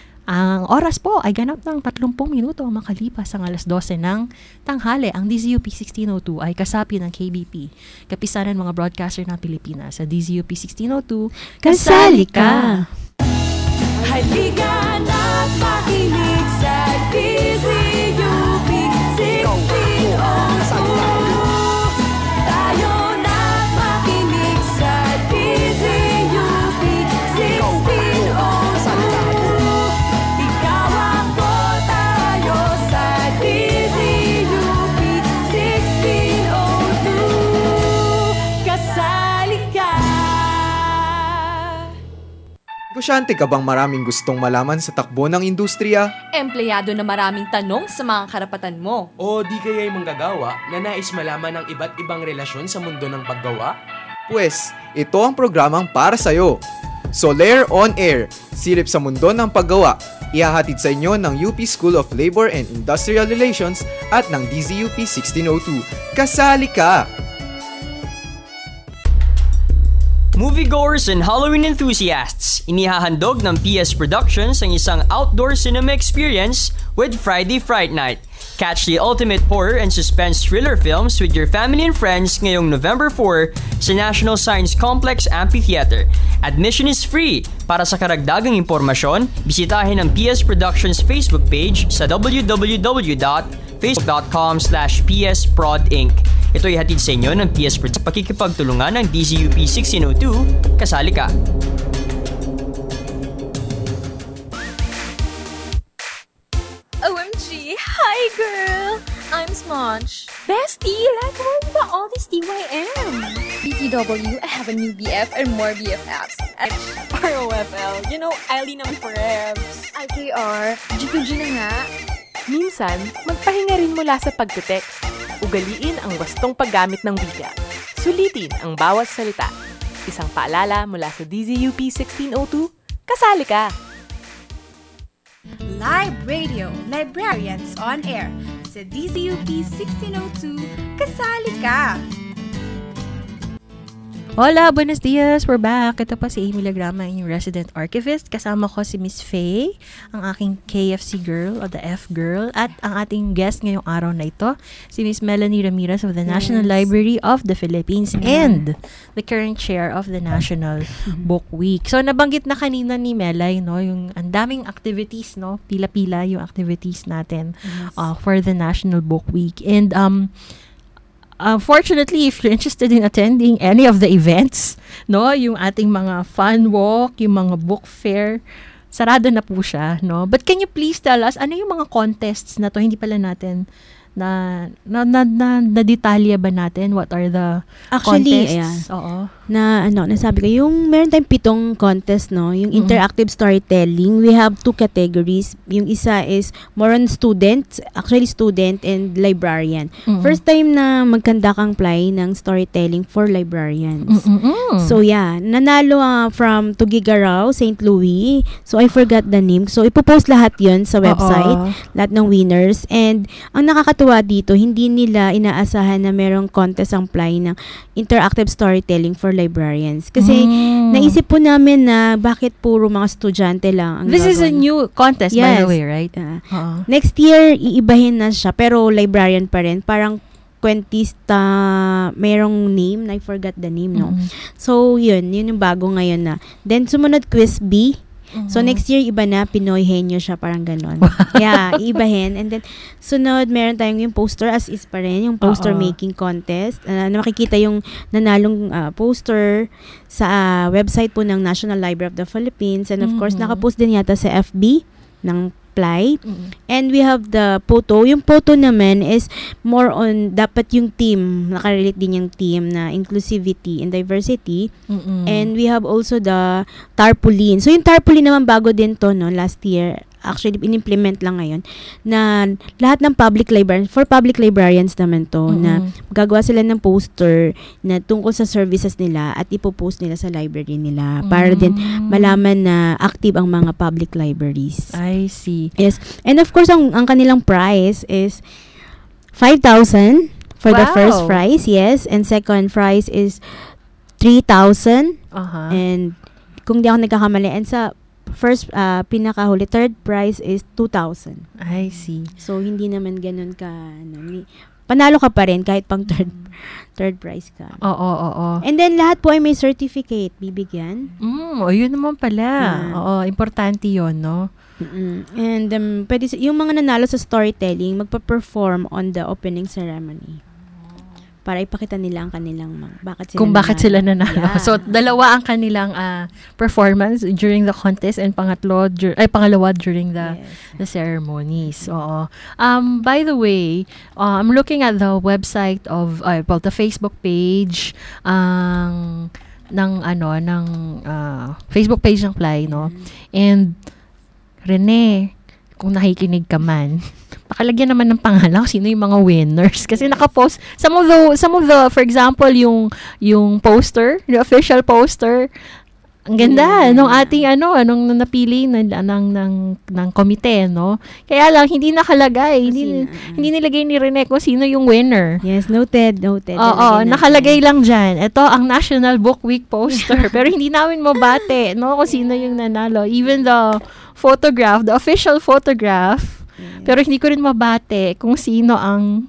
C: ang oras po ay ganap ng thirty minuto makalipas ang alas twelve ng tanghali. Ang D Z U P sixteen oh two ay kasapi ng K B P, Kapisanan mga Broadcaster ng Pilipinas. Sa D Z U P sixteen oh two, kasali ka!
F: Halika na't makinig sa D Z U P sixteen oh two. Tayo na't makinig sa D Z U P sixteen oh two. Ikaw ako, tayo sa D Z U P sixteen oh two. Kasali ka.
M: Negosyante ka bang maraming gustong malaman sa takbo ng industriya?
N: Empleyado na maraming tanong sa mga karapatan mo.
O: O di kaya'y manggagawa na nais malaman ang iba't ibang relasyon sa mundo ng paggawa?
M: Pwes, ito ang programang para sa'yo. Soler On Air, silip sa mundo ng paggawa. Ihahatid sa inyo ng U P School of Labor and Industrial Relations at ng D Z U P sixteen oh two. Kasali ka!
B: Moviegoers and Halloween enthusiasts, inihahandog ng P S Productions ang isang outdoor cinema experience with Friday Fright Night. Catch the ultimate horror and suspense thriller films with your family and friends ngayong November fourth sa National Science Complex Amphitheater. Admission is free. Para sa karagdagang impormasyon, bisitahin ang P S Productions Facebook page sa w w w dot facebook dot com slash p s prod inc. Ito ay hatid sa inyo ng P S Productions sa pakikipagtulungan ng D Z U P sixteen oh two. Kasali ka!
P: O M G! Hi, girl! I'm Smonge. Bestie, like, where are ba all these T Y M? B T W, I have a new B F and more B F Fs. R O F L, you know, Eileen naman for Rebs. I K R, G two G na nga.
Q: Minsan, magpahinga rin mula sa pagte-text. Ugaliin ang wastong paggamit ng wika. Sulitin ang bawat salita. Isang paalala mula sa D Z U P sixteen oh two, kasali ka!
A: Live Radio, Librarians on Air. Sa D Z U P sixteen oh two, kasali ka!
C: Hola, buenos dias. We're back. Ito pa si Amy Lagrama, yung resident archivist. Kasama ko si Miss Faye, ang aking K F C girl o the F girl. At ang ating guest ngayong araw na ito, si Miss Melanie Ramirez of the National
E: Yes.
C: Library of the Philippines
E: Yeah.
C: and the current chair of the National Book Week. So, nabanggit na kanina ni Melay, no, yung ang daming activities, no, pila-pila yung activities natin
E: Yes.
C: uh, for the National Book Week. And, um, Unfortunately, if you're interested in attending any of the events, no, yung ating mga fun walk, yung mga book fair, sarado na po siya, no? But can you please tell us, ano yung mga contests na to? Hindi pala natin na na na, na, na detalya ba natin what are the
E: Actually,
C: contests?
E: ayan.
C: Oo.
E: Na ano, nasabi ko, yung meron tayong pitong contest, no? Yung interactive storytelling, we have two categories. Yung isa is more on students, actually student and librarian.
C: Mm-mm.
E: First time na magkandak ang play ng storytelling for librarians.
C: Mm-mm.
E: So yeah, nanalo uh, from Tugigaraw, Saint Louis. So I forgot the name. So ipopost lahat yun sa website,
C: Oo.
E: lahat ng winners. And ang nakakatuwa dito, hindi nila inaasahan na merong contest ang play ng interactive storytelling for librarians. Kasi
C: Mm.
E: naisip po namin na bakit puro mga estudyante lang ang
C: This is a
E: gagawa.
C: new contest, by
E: Yes.
C: the way, right?
E: Uh,
C: Oo.
E: Next year, iibahin na siya, pero librarian pa rin. Parang kwentista, merong name, I forgot the name, no?
C: Mhm.
E: So, yun, yun yung bago ngayon na. Then, sumunod quiz B. So, next year, iba na, Pinoy Henyo siya, parang ganon. Yeah, iibahin. And then, sunod, meron tayong yung poster, as is pa rin, yung poster
C: Oo.
E: making contest. Uh, na makikita yung nanalong uh, poster sa uh, website po ng National Library of the Philippines. And of course,
C: Mhm.
E: nakapost din yata sa F B ng Play. And we have the photo. Yung photo naman is more on, dapat yung team, nakarelate din yung team na inclusivity and diversity.
C: Mm-mm.
E: And we have also the tarpaulin. So, yung tarpaulin naman bago din to, no, last year. Actually, in-implement lang ngayon na lahat ng public librarians, for public librarians naman to,
C: Mm-mm.
E: na gagawa sila ng poster na tungkol sa services nila at ipopost nila sa library nila para din malaman na active ang mga public libraries.
C: I see.
E: Yes. And of course, ang, ang kanilang prize is five thousand for the
C: Wow.
E: first prize, yes. And second prize is three thousand.
C: Uh-huh.
E: And kung di ako nagkakamali, and sa first, uh, pinakahuli, third prize is two thousand.
C: I see.
E: So, hindi naman ganun ka, ano, ni- panalo ka pa rin kahit pang third third prize ka.
C: Oo, oo, oo.
E: And then, lahat po ay may certificate bibigyan.
C: Mm, o yun naman pala.
E: Yeah.
C: Oo, importante yun, no?
E: Mm-mm. And um, pwede, si- yung mga nanalo sa storytelling, magpa-perform on the opening ceremony. Para ipakita nila ang kanilang mga, bakit sila
C: Kung bakit
E: nanalo.
C: sila nanalo.
E: Yeah.
C: So, dalawa ang kanilang ah, performance during the contest and pangatlo, dur- ay pangalawa during the the ceremonies. Oo. Um, by the way, uh, I'm looking at the website of, uh, well, the Facebook page ang ng ano, ng ah, Facebook page ng Play, no? And, Rene, kung nakikinig ka man, pakalagyan naman ng pangalan kung sino yung mga winners. Kasi nakapost, some of the, some of the, for example, yung, yung poster, the official poster, ang ganda, nung ating ano, anong napili ng, ng, ng, ng komite, no? Kaya lang, hindi nakalagay, hindi, hindi nilagay ni Rene kung sino yung winner.
E: Yes, noted, noted.
C: Oo, nakalagay lang dyan. Ito ang National Book Week poster. Pero hindi namin mabate, no? Kung sino yung nanalo. Even the photograph, the official photograph, pero hindi ko rin mabate kung sino ang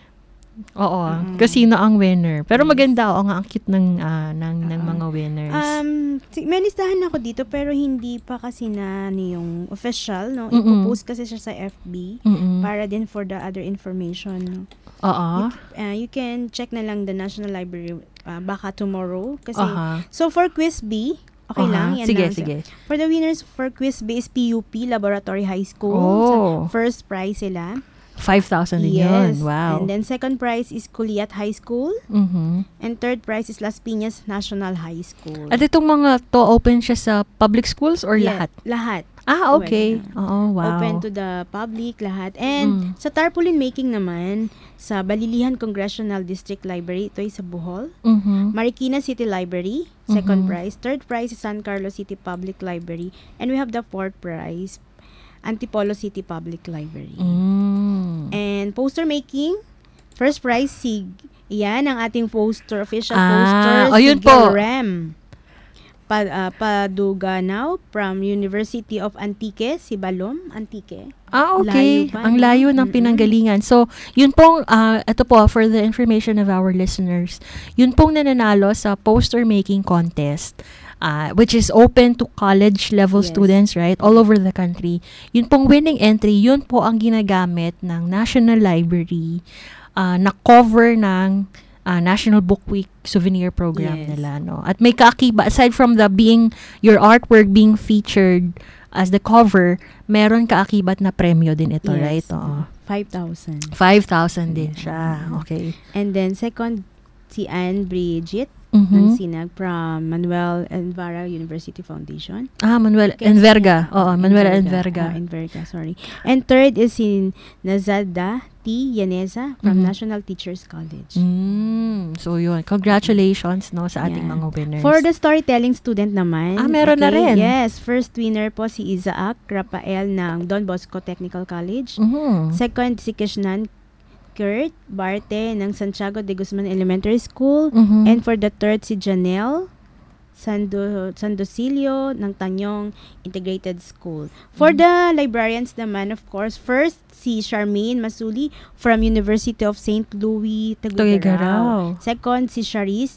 C: oo,
E: Mm.
C: kung sino ang winner. Pero maganda, oo nga, ang cute ng, ah, ng, ng mga winners.
E: Um, si- may listahan ako dito pero hindi pa kasi na ano yung official, no?
C: Mm-mm.
E: Ipopost kasi siya sa F B
C: Mm-mm.
E: para din for the other information. No?
C: Oo.
E: You, uh, you can check na lang the National Library uh, baka tomorrow kasi
C: Aha.
E: so for quiz B, okay
C: Aha.
E: lang yan
C: Sige,
E: lang.
C: sige.
E: For the winners for quiz B is P U P Laboratory High School.
C: Oh.
E: So, first prize sila.
C: five thousand din
E: Yes.
C: yun. Wow.
E: And then second prize is Culiat High School.
C: Mhm.
E: And third prize is Las Piñas National High School.
C: At itong mga to, open siya sa public schools or
E: Yeah,
C: lahat?
E: Lahat.
C: Ah, okay. Oo, wow.
E: Open to the public, lahat. And
C: Mm.
E: sa tarpaulin making naman, sa Balilihan Congressional District Library, ito ay sa Bohol.
C: Mhm.
E: Marikina City Library, second
C: Mhm.
E: prize. Third prize is San Carlos City Public Library. And we have the fourth prize, Antipolo City Public Library.
C: Mm.
E: And poster making, first prize, SIG. Yan ang ating poster, official
C: Ah,
E: poster,
C: o yun
E: Sigil
C: po.
E: Rem. Pa, uh, Paduganaw from University of Antique, Sibalom, Antique.
C: Ah, okay.
E: Layo pa,
C: Ang
E: no?
C: layo ng
E: Mm-mm.
C: pinanggalingan. So, yun pong, uh, ito po, for the information of our listeners, yun pong nananalo sa poster making contest, uh, which is open to college level
E: Yes.
C: students, right? All over the country. Yun pong winning entry, yun po ang ginagamit ng National Library uh, na-cover ng uh, National Book Week souvenir program
E: Yes.
C: nila, no? At may kaakibat, aside from the being, your artwork being featured as the cover, meron kaakibat na premyo din ito,
E: Yes.
C: right? Oo.
E: five thousand.
C: five thousand din siya. Okay.
E: And then second, si Anne Bridget
C: Mhm.
E: ng Sinag from Manuel Envara University Foundation.
C: Ah, Manuel
E: Okay,
C: Enverga.
E: si-
C: Oo, Manuel Enverga.
E: Ah, Enverga, sorry. And third is si Nazada T. Yaneza from
C: Mhm.
E: National Teachers College.
C: Mm, so yun. Congratulations, no, sa ating
E: Yeah.
C: mga winners.
E: For the storytelling student naman.
C: Ah, meron na rin.
E: Yes. First winner po si Isaac Rafael ng Don Bosco Technical College.
C: Mhm.
E: Second si Kishnan Kurt Barte ng Santiago de Guzman Elementary School.
C: Mhm.
E: And for the third si Janelle Sando Sandosilio ng Tanyong Integrated School. For the librarians naman, of course, first si Charmaine Masuli from University of Saint Louis Tuguegarao.
C: Tuguegarao.
E: Second si Charis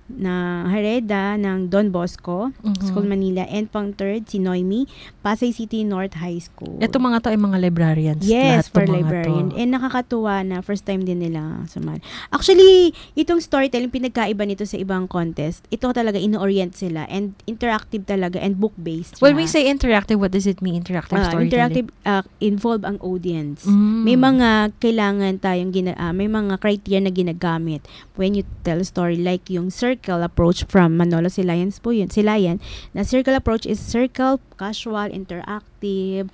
E: na Hareda ng Don Bosco
C: Mhm.
E: School Manila. And pang third si Noemi Pasay City North High School.
C: Ito mga to ay mga librarians.
E: Yes,
C: lahat
E: for
C: to mga
E: librarian.
C: to.
E: And nakakatuwa na first time din nila sumali. Actually, itong storytelling, pinagkaiba nito sa ibang contest. Ito talaga, ino-orient sila. And interactive talaga and book-based.
C: When we
E: siya.
C: say interactive, what does it mean? Interactive
E: Ah,
C: storytelling?
E: interactive, uh, involve ang audience.
C: Mm.
E: May mga kailangan tayong, gina, ah, may mga criteria na ginagamit when you tell a story. Like yung circle approach from Manolo Silayan po yun. Silayan, na circle approach is circle, casual, interactive,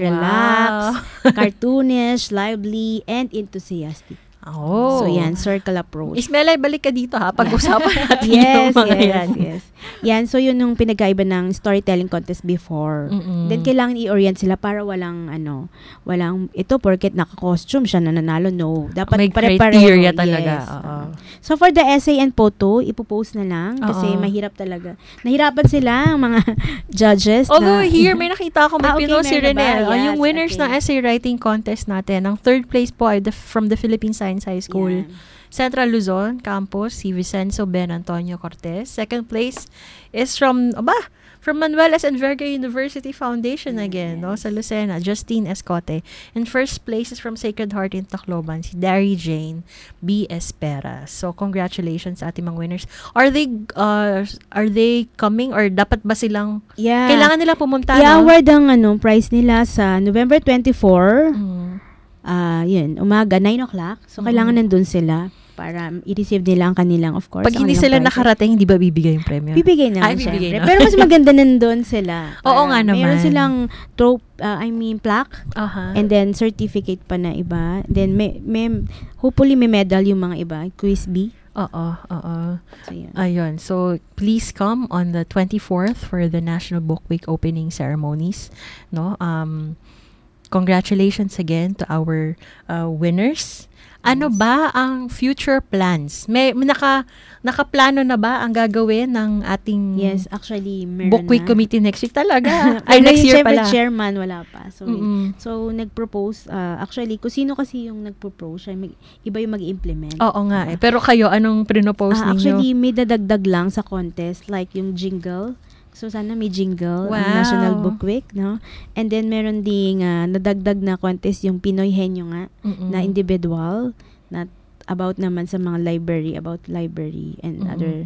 E: relax, cartoonish, lively, and enthusiastic.
C: Oh.
E: So yan, circle approach.
C: Ismela, balik ka dito ha. Pag-usapan natin
E: yes,
C: yung mga
E: yes,
C: yan.
E: yes. Yan, so yun yung pinagkaiba ng storytelling contest before.
C: Mm-mm.
E: Then kailangan i-orient sila para walang ano, walang ito porket naka-costume siya na nanalo, no. Dapat
C: May
E: pare-pareho.
C: criteria talaga.
E: Yes.
C: Oo.
E: So for the essay and photo, ipopost na lang kasi
C: Oo.
E: mahirap talaga. Nahirapan sila ang mga judges.
C: Although
E: na,
C: here, may nakita ako, may
E: Ah, okay,
C: pinost si
E: meron na
C: Rene.
E: ba?
C: Oh, yung
E: Yes,
C: winners
E: okay.
C: ng essay writing contest natin, ang third place po ay the, from the Philippine Science High School, Central Luzon Campus, si Vicenzo Ben Antonio Cortez. Second place is from, aba, from Manuel S. Enverga University Foundation again, no, sa Lucena, Justine Escote. And first place is from Sacred Heart in Tacloban, si Dari Jane B. Espera. So, congratulations sa ating mga winners. Are they, uh, are they coming or dapat ba silang,
E: Yeah.
C: kailangan nila pumunta, no?
E: I-award ang ano, prize nila sa November twenty-fourth.
C: Mm.
E: Ah, yun, umaga, nine o'clock. So,
C: Mm.
E: kailangan nandun sila para i-receive nila ang kanilang, of course,
C: Pag
E: ang
C: hindi
E: kanilang
C: sila
E: prizes.
C: nakarating, hindi ba bibigay yung premyo?
E: Bibigay naman,
C: Ay, bibigay
E: syempre.
C: naman.
E: Pero mas maganda nandun sila.
C: Oo
E: Para
C: nga naman.
E: Meron silang trope, uh, I mean, plaque.
C: Aha.
E: And then, certificate pa na iba. Then, may, may, hopefully, may medal yung mga iba. Quiz B.
C: Oo, oo.
E: So, yun.
C: Ayun. So, please come on the twenty-fourth for the National Book Week opening ceremonies. No? Um, congratulations again to our uh, winners. Ano ba ang future plans? May, may naka, nakaplano na ba ang gagawin ng ating
E: Yes, actually, meron
C: Book Week
E: na.
C: Committee next week talaga?
E: Ay,
C: Ay, next year
E: syempre,
C: pala.
E: chairman, wala pa. So,
C: Mm-mm.
E: so nag-propose, uh, actually, kung sino kasi yung nag-propose, siya, may- iba yung mag-implement.
C: Oo nga eh. Pero kayo, anong pinopose
E: Ah,
C: ninyo?
E: actually, may dadagdag lang sa contest, like yung jingle. So, sana may jingle, ang
C: Wow.
E: National Book Week, no? And then, meron ding uh, nadagdag na contest yung Pinoy Henyo nga,
C: Mm-mm.
E: na individual, na about naman sa mga library, about library and
C: Mm-mm.
E: other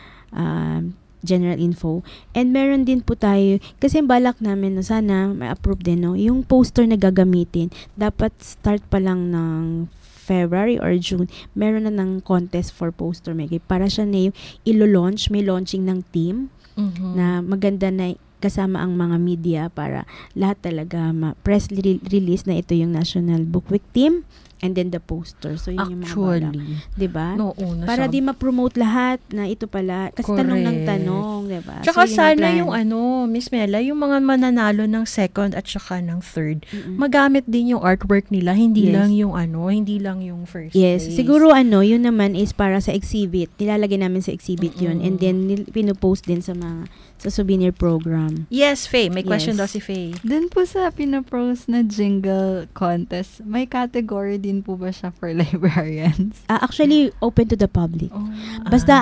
E: um, general info. And meron din po tayo, kasi yung balak namin, no, sana ma-approve din, no? Yung poster na gagamitin, dapat start pa lang ng February or June, meron na ng contest for poster making. Para siya na yung ilo-launch, may launching ng team,
C: Mhm.
E: na maganda na kasama ang mga media para lahat talaga ma- press re- release na ito yung National Book Week team and then the poster. So, yun yung mga balak.
C: Actually.
E: Diba?
C: No, una
E: Para
C: sa-
E: di ma-promote lahat na ito pala. Kasi tanong ng
C: Correct.
E: tanong, diba?
C: Tsaka
E: So, yun
C: sana
E: plan.
C: yung ano, Miss Mela, yung mga mananalo ng second at saka ng third,
E: Mm-mm.
C: magamit din yung artwork nila, hindi
E: Yes.
C: lang yung ano, hindi lang yung first
E: Yes.
C: place.
E: Siguro ano, yun naman is para sa exhibit. Nilalagay namin sa exhibit yun. And then, nil- pinupost din sa mga, sa souvenir program.
C: Yes, Faye. May question
E: Yes.
C: daw si Faye.
D: Dun po sa pinaprose na jingle contest, may category din po ba siya for librarians?
E: Ah, actually, open to the public.
C: Oh,
E: Basta ang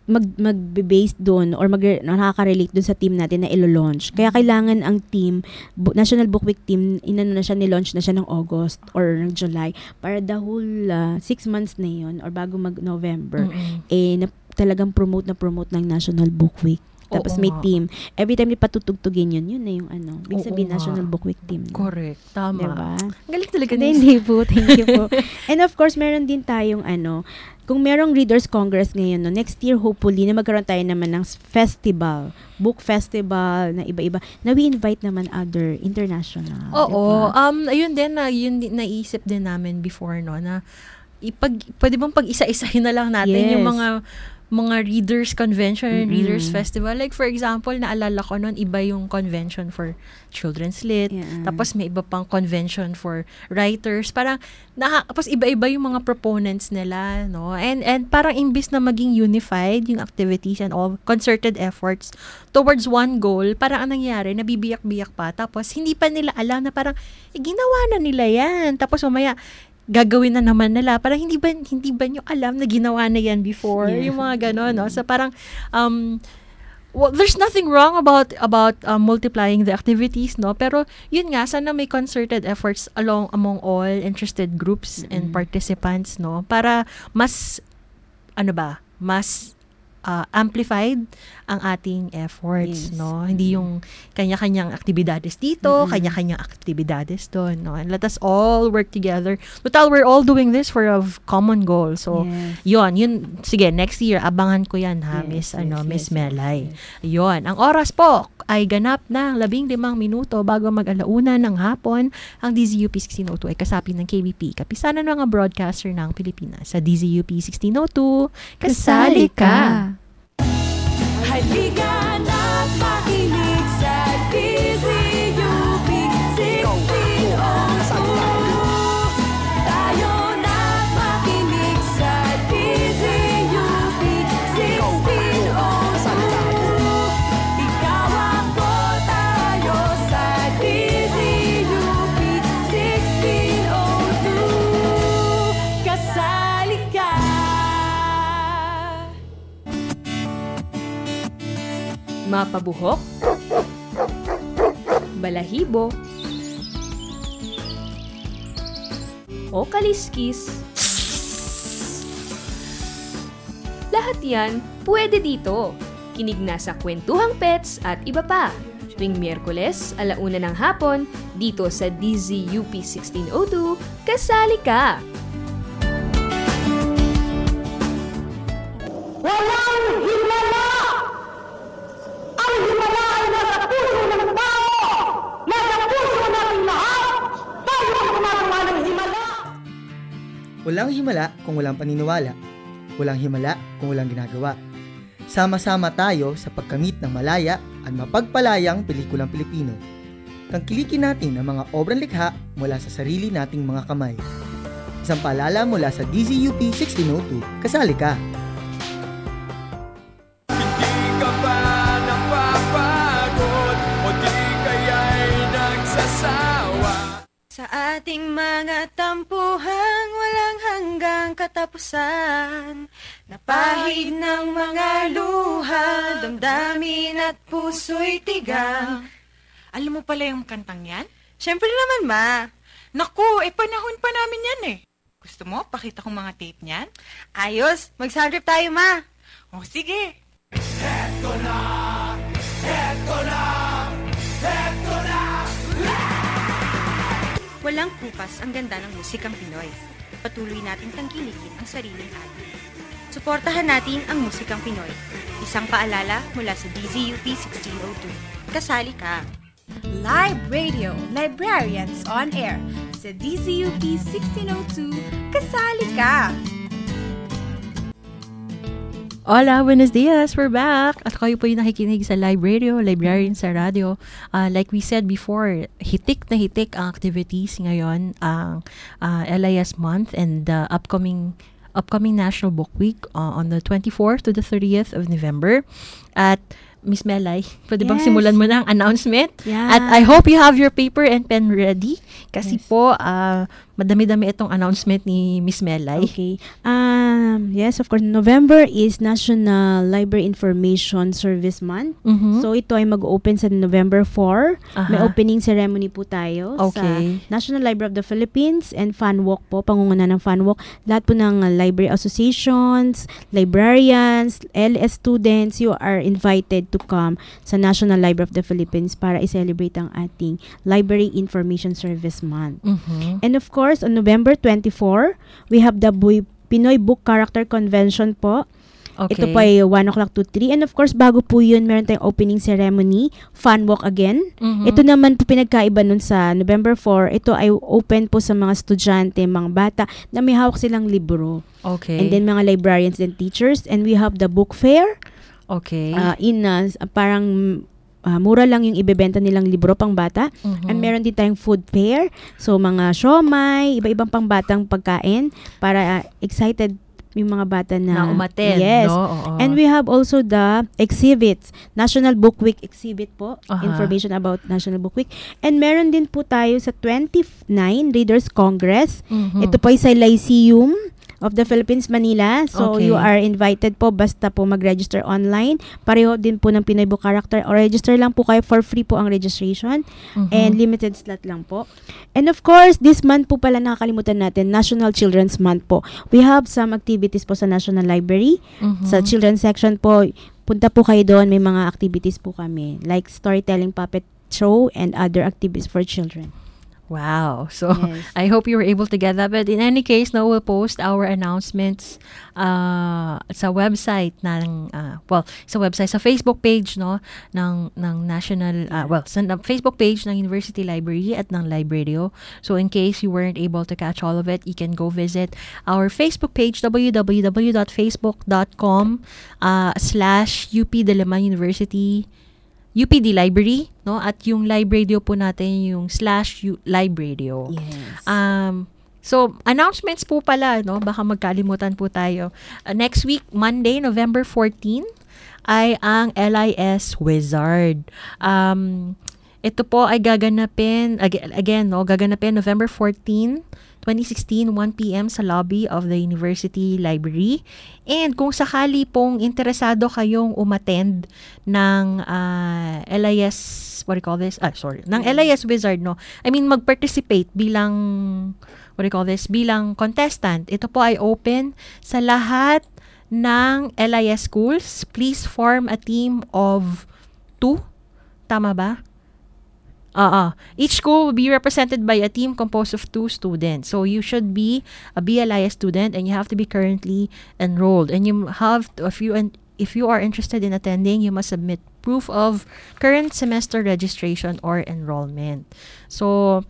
E: mag magbe-based doon or mag nakaka-relate doon sa team natin na ilo-launch. Kaya kailangan ang team, Bu- National Book Week team, inano na siya, ni-launch na siya ng August or ng July para the whole uh, six months na yun or bago mag-November,
C: Mm-mm.
E: eh na, talagang promote na promote ng National Book Week. Tapos
C: Oo
E: may
C: nga.
E: team. Every time ipatutugtugin yun, yun na yung ano. Ibig
C: Oo
E: sabihin,
C: nga.
E: National Book Week team. Na.
C: Correct. Tama.
E: Diba?
C: Galing talaga
E: Hindi,
C: ni-
E: hindi po. Thank you po. And of course, meron din tayong ano, kung merong Readers Congress ngayon, no, next year, hopefully, na magkaroon tayo naman ng festival, book festival, na iba-iba, na we invite naman other international.
C: Oo.
E: diba?
C: Um, ayun din na, yun din, naisip din namin before, no, na ipag, pwede bang pag-isa-isahin na lang natin
E: Yes.
C: yung mga mga readers convention,
E: Mm-mm.
C: readers festival. Like for example, naalala ko noon, iba yung convention for children's lit.
E: Yeah.
C: Tapos may iba pang convention for writers. Parang, na, tapos iba-iba yung mga proponents nila, no? And, and parang imbis na maging unified yung activities and all, concerted efforts towards one goal, parang ang nangyari, nabibiyak-biyak pa. Tapos, hindi pa nila alam na parang, eh, ginawa na nila yan. Tapos, mamaya, gagawin na naman nila. Parang hindi ba hindi ba nyo alam na ginawa na yan before?
E: Yeah.
C: Yung mga gano'n, no? So parang, um, well, there's nothing wrong about about um, multiplying the activities, no? Pero yun nga, sana may concerted efforts along among all interested groups mm-hmm. and participants, no? Para mas, ano ba, mas uh, amplified ang ating efforts,
E: Yes.
C: no? Hindi yung kanya-kanyang aktibidades dito,
E: Mm-mm.
C: kanya-kanyang aktibidades doon, no? And let us all work together. Total, we're all doing this for a v- common goal. So,
E: Yes.
C: yon, yun, sige, next year, abangan ko yan, ha,
E: Yes,
C: Miss,
E: yes,
C: ano,
E: yes,
C: Miss
E: yes,
C: Melay. Yon, ang oras po ay ganap ng labing limang minuto bago mag-alauna ng hapon. Ang D Z U P sixteen oh two ay kasapi ng K B P, kapisanan ng mga broadcaster ng Pilipinas. Sa D Z U P sixteen oh two, kasali ka!
F: Halika na't makinig sa D Z U P sixteen oh two. Tayo na't makinig sa D Z U P sixteen oh two. Ikaw ako, tayo sa D Z U P sixteen oh two. Kasali ka.
P: Mapabuhok, balahibo, o kaliskis. Lahat yan pwede dito. Kinig na sa Kwentuhang Pets at iba pa. Tuwing Miyerkules, alauna ng hapon, dito sa D Z U P sixteen oh two, kasali ka!
F: Walang himala! Ang himala ay nasa puso ng tao! Nasa puso natin lahat! Tayo ang gumagawa ng himala!
R: Walang himala kung walang paniniwala. Walang himala kung walang ginagawa. Sama-sama tayo sa pagkamit ng malaya at mapagpalayang pelikulang Pilipino. Tangkilikin natin ang mga obrang likha mula sa sarili nating mga kamay. Isang paalala mula sa D Z U P sixteen oh two, kasali ka!
F: Di ka ba napapagod o di kaya'y nagsasawa? Sa ating mga tampuhan, walang hanggang katapusan. Napahid ng mga luha, damdamin at puso'y tigang.
S: Alam mo pala yung kantang yan?
F: Siyempre naman, ma.
S: Naku, eh panahon pa namin yan eh. Gusto mo, pakita kong mga tape niyan?
F: Ayos, mag-soundtrip tayo, ma.
S: O, sige.
F: Eto na, eto na, eto na. Walang kupas ang ganda ng musikang Pinoy. Patuloy nating tangkilikin ang sariling atin. Suportahan natin ang musikang Pinoy. Isang paalala mula sa D Z U P sixteen oh two. Kasali ka!
A: Live Radio, Librarians on Air. Sa D Z U P sixteen oh two, kasali ka!
C: Hola, buenos dias. We're back. At kayo po yung nakikinig sa Live Radio, Librarian sa Radio. Uh, like we said before, hitik na hitik ang activities ngayon, ang uh, L I S month and the upcoming upcoming National Book Week uh, on the twenty-fourth to the thirtieth of November. At Miss Melay, pwede bang
E: Yes.
C: simulan mo na ang announcement?
E: Yeah.
C: At I hope you have your paper and pen ready kasi
E: Yes.
C: po ah, madami-dami itong announcement ni Miss Melay.
E: Okay. Um, yes, of course, November is National Library Information Service Month.
C: Mhm.
E: So, ito ay mag-open sa November fourth. May
C: Aha.
E: opening ceremony po tayo
C: Okay.
E: sa National Library of the Philippines and Fun Walk po, pangunguna ng Fun Walk. Lahat po ng uh, library associations, librarians, L S students, you are invited to come sa National Library of the Philippines para i-celebrate ang ating Library Information Service Month.
C: Mhm.
E: And of course, on November twenty-fourth, we have the Boy- Pinoy Book Character Convention po.
C: Okay.
E: Ito po ay one o'clock to three. And of course, bago po yun, meron tayong opening ceremony, Fun Walk again.
C: Mhm.
E: Ito naman po pinagkaiba nun sa November fourth. Ito ay open po sa mga estudyante, mga bata na may hawak silang libro.
C: Okay.
E: And then mga librarians and teachers. And we have the book fair.
C: Okay.
E: Uh, in uh, parang uh, mura lang yung ibebenta nilang libro pang bata.
C: Mhm.
E: And meron din tayong food fair. So mga siomay, iba-ibang pangbatang pagkain para uh, excited yung mga bata na,
C: Na umattend,
E: yes.
C: no? Oo.
E: And we have also the exhibits. National Book Week exhibit po.
C: Aha.
E: Information about National Book Week. And meron din po tayo sa twenty-nine Readers Congress.
C: Mhm.
E: Ito po ay sa Lyceum of the Philippines, Manila. So,
C: Okay.
E: you are invited po basta po mag-register online. Pareho din po ng Pinoy Book Character. O register lang po kayo. For free po ang registration.
C: Mhm.
E: And limited slot lang po. And of course, this month po pala nakakalimutan natin, National Children's Month po. We have some activities po sa National Library.
C: Mhm.
E: Sa children's section po, punta po kayo doon. May mga activities po kami. Like storytelling, puppet show, and other activities for children.
C: Wow. So,
E: Yes.
C: I hope you were able to get that. But in any case, no, we'll post our announcements uh, sa website ng, uh, well, sa website, sa Facebook page, no, ng, ng National, uh, well, sa na- Facebook page ng University Library at ng Libradio. So, in case you weren't able to catch all of it, you can go visit our Facebook page, w w w dot facebook dot com uh, slash U P Diliman University U P D Library, no? At yung Libradio po natin yung slash U- Libradio.
E: Yes.
C: Um, so, announcements po pala, no? Baka magkalimutan po tayo. Uh, next week, Monday, November fourteenth, ay ang L I S Wizard. Um, ito po ay gaganapin, again, again no? Gaganapin November fourteenth, twenty sixteen, one p.m. sa lobby of the University Library. And kung sakali pong interesado kayong umattend ng uh, L I S, what do you call this? Ah, sorry. Ng L I S Wizard, no? I mean, mag-participate bilang, what do you call this? Bilang contestant. Ito po ay open sa lahat ng L I S schools. Please form a team of two. Tama ba? Uh, uh, each school will be represented by a team composed of two students. So you should be a B L I S student and you have to be currently enrolled. And you have to, if you and if you are interested in attending, you must submit proof of current semester registration or enrollment. So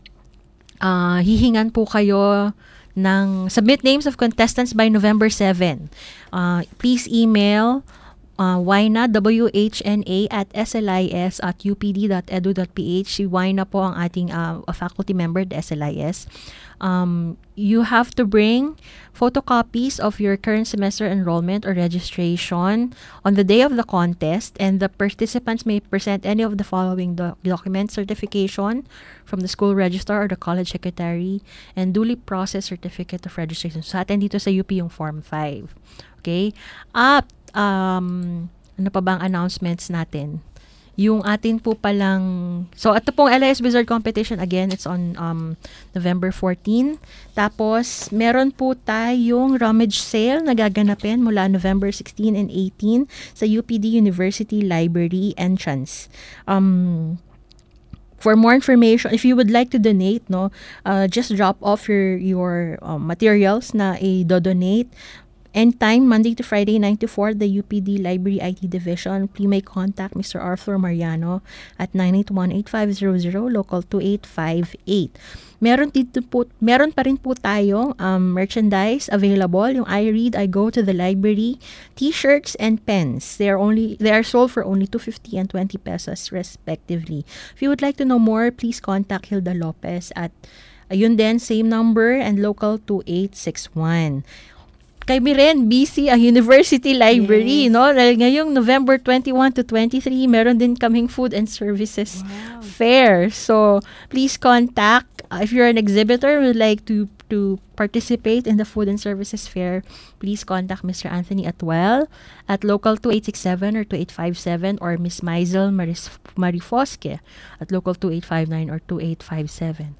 C: uh, hihingan po kayo ng submit names of contestants by November seventh. Uh, please email Uh, Whyna, W H N A at slis at upd.edu.ph. Si Whyna po ang ating uh, a faculty member, the S L I S. Um, you have to bring photocopies of your current semester enrollment or registration on the day of the contest, and the participants may present any of the following do- documents: certification from the school registrar or the college secretary, and duly processed certificate of registration. Sa atin dito sa U P yung Form five. Okay? At um, ano pa bang announcements natin? Yung atin po palang, so ito pong L I S Wizard Competition, again, it's on um, November fourteenth. Tapos, meron po tayong rummage sale na gaganapin mula November sixteenth and eighteenth sa U P D University Library entrance. Um, For more information, if you would like to donate, no, uh, just drop off your your um, materials na i-donate. Anytime, Monday to Friday, nine to four, the U P D Library I T Division. Please may contact Mister Arthur Mariano at nine eight one, eight five zero zero, local two eight five eight. Meron dito po, meron pa rin po tayong um, merchandise available. Yung I Read, I Go to the Library, t-shirts and pens. They are only they are sold for only two fifty and twenty pesos respectively. If you would like to know more, please contact Hilda Lopez at ayun din, same number and local two eight six one. kami rin busy ang University Library, yes. no? Dahil ngayong November twenty-one to twenty-three, meron din kaming food and services wow. fair. So, please contact, uh, if you're an exhibitor who would like to to participate in the food and services fair, please contact Mister Anthony Atwell at local two eight six seven or two eight five seven or Miss Maisel Maris- Marifosque at local two eight five nine or two eight five seven.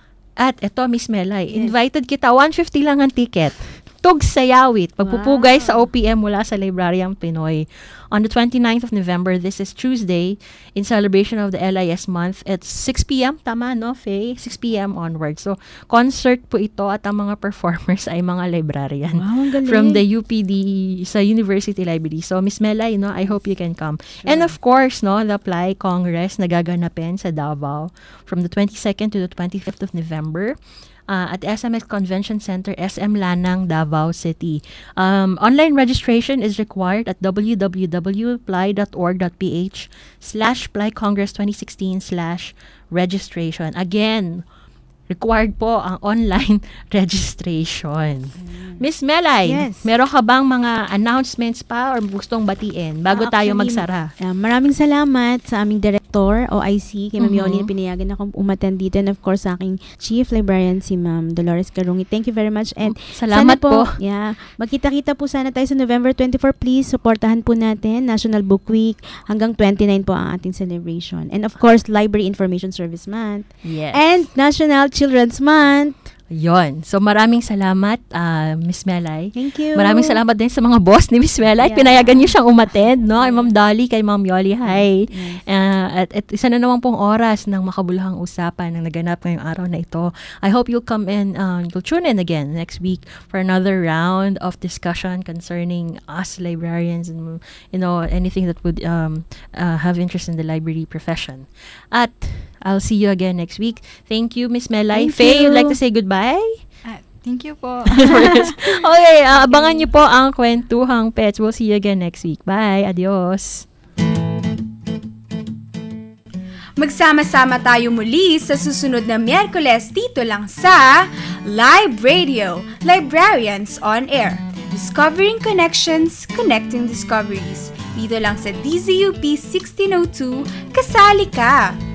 C: At eto, Miss Melay, yes. invited kita, one fifty lang ang ticket. Tug Sayawit, pagpupugay wow. sa O P M mula sa Libraryang Pinoy. On the twenty-ninth of November, this is Tuesday, in celebration of the L I S month, it's six p.m. Tama, no, Faye? six p.m. onward. So, concert po ito at ang mga performers ay mga librarian.
E: Wow, ang galing.
C: From the U P D, sa University Library. So, Miss Melay, no, I hope you can come. Sure. And of course, no, the Apply Congress na gaganapin sa Davao from the twenty-second to the twenty-fifth of November. Uh, at S M S Convention Center, S M Lanang, Davao City. Um, online registration is required at w w w dot ply dot org dot p h slash ply congress twenty sixteen slash registration. Again, required po ang online registration. Mm. Miss Melay, yes. meron ka bang mga announcements pa or gustong batiin bago uh, actually, tayo magsara?
E: Uh, maraming salamat sa aming director, O I C, kay Ma'am Yoli, na pinayagan akong umattend dito, and of course sa aking chief librarian, si Ma'am Dolores Carungi. Thank you very much. And
C: salamat
E: po,
C: po.
E: Yeah, magkita-kita po sana tayo sa November twenty-fourth. Please, supportahan po natin National Book Week. Hanggang twenty-nine po ang ating celebration. And of course, Library Information Service Month.
C: Yes.
E: And National Children's Month.
C: Yon. So, maraming salamat, uh, Miss Melay.
E: Thank you.
C: Maraming salamat din sa mga boss ni Miss Melay. Yeah. Pinayagan niyo siyang umattend, no? Kay Ma'am Dolly, kay Ma'am Yoli. Hi. Yes. Uh, at, at isa na naman pong oras ng makabuluhang usapan ng naganap ngayong araw na ito. I hope you'll come in, uh, you'll tune in again next week for another round of discussion concerning us librarians and, you know, anything that would um, uh, have interest in the library profession. At I'll see you again next week. Thank you, Miss Melay.
E: Thank
C: Faye,
E: you.
C: you'd like to say goodbye?
D: Uh, thank you po.
C: Okay, uh, abangan niyo po ang Kwentuhang Pets. We'll see you again next week. Bye. Adios.
A: Magsama-sama tayo muli sa susunod na Miyerkules dito lang sa Live Radio, Librarians on Air. Discovering Connections, Connecting Discoveries. Dito lang sa D Z U P sixteen oh two, kasali ka!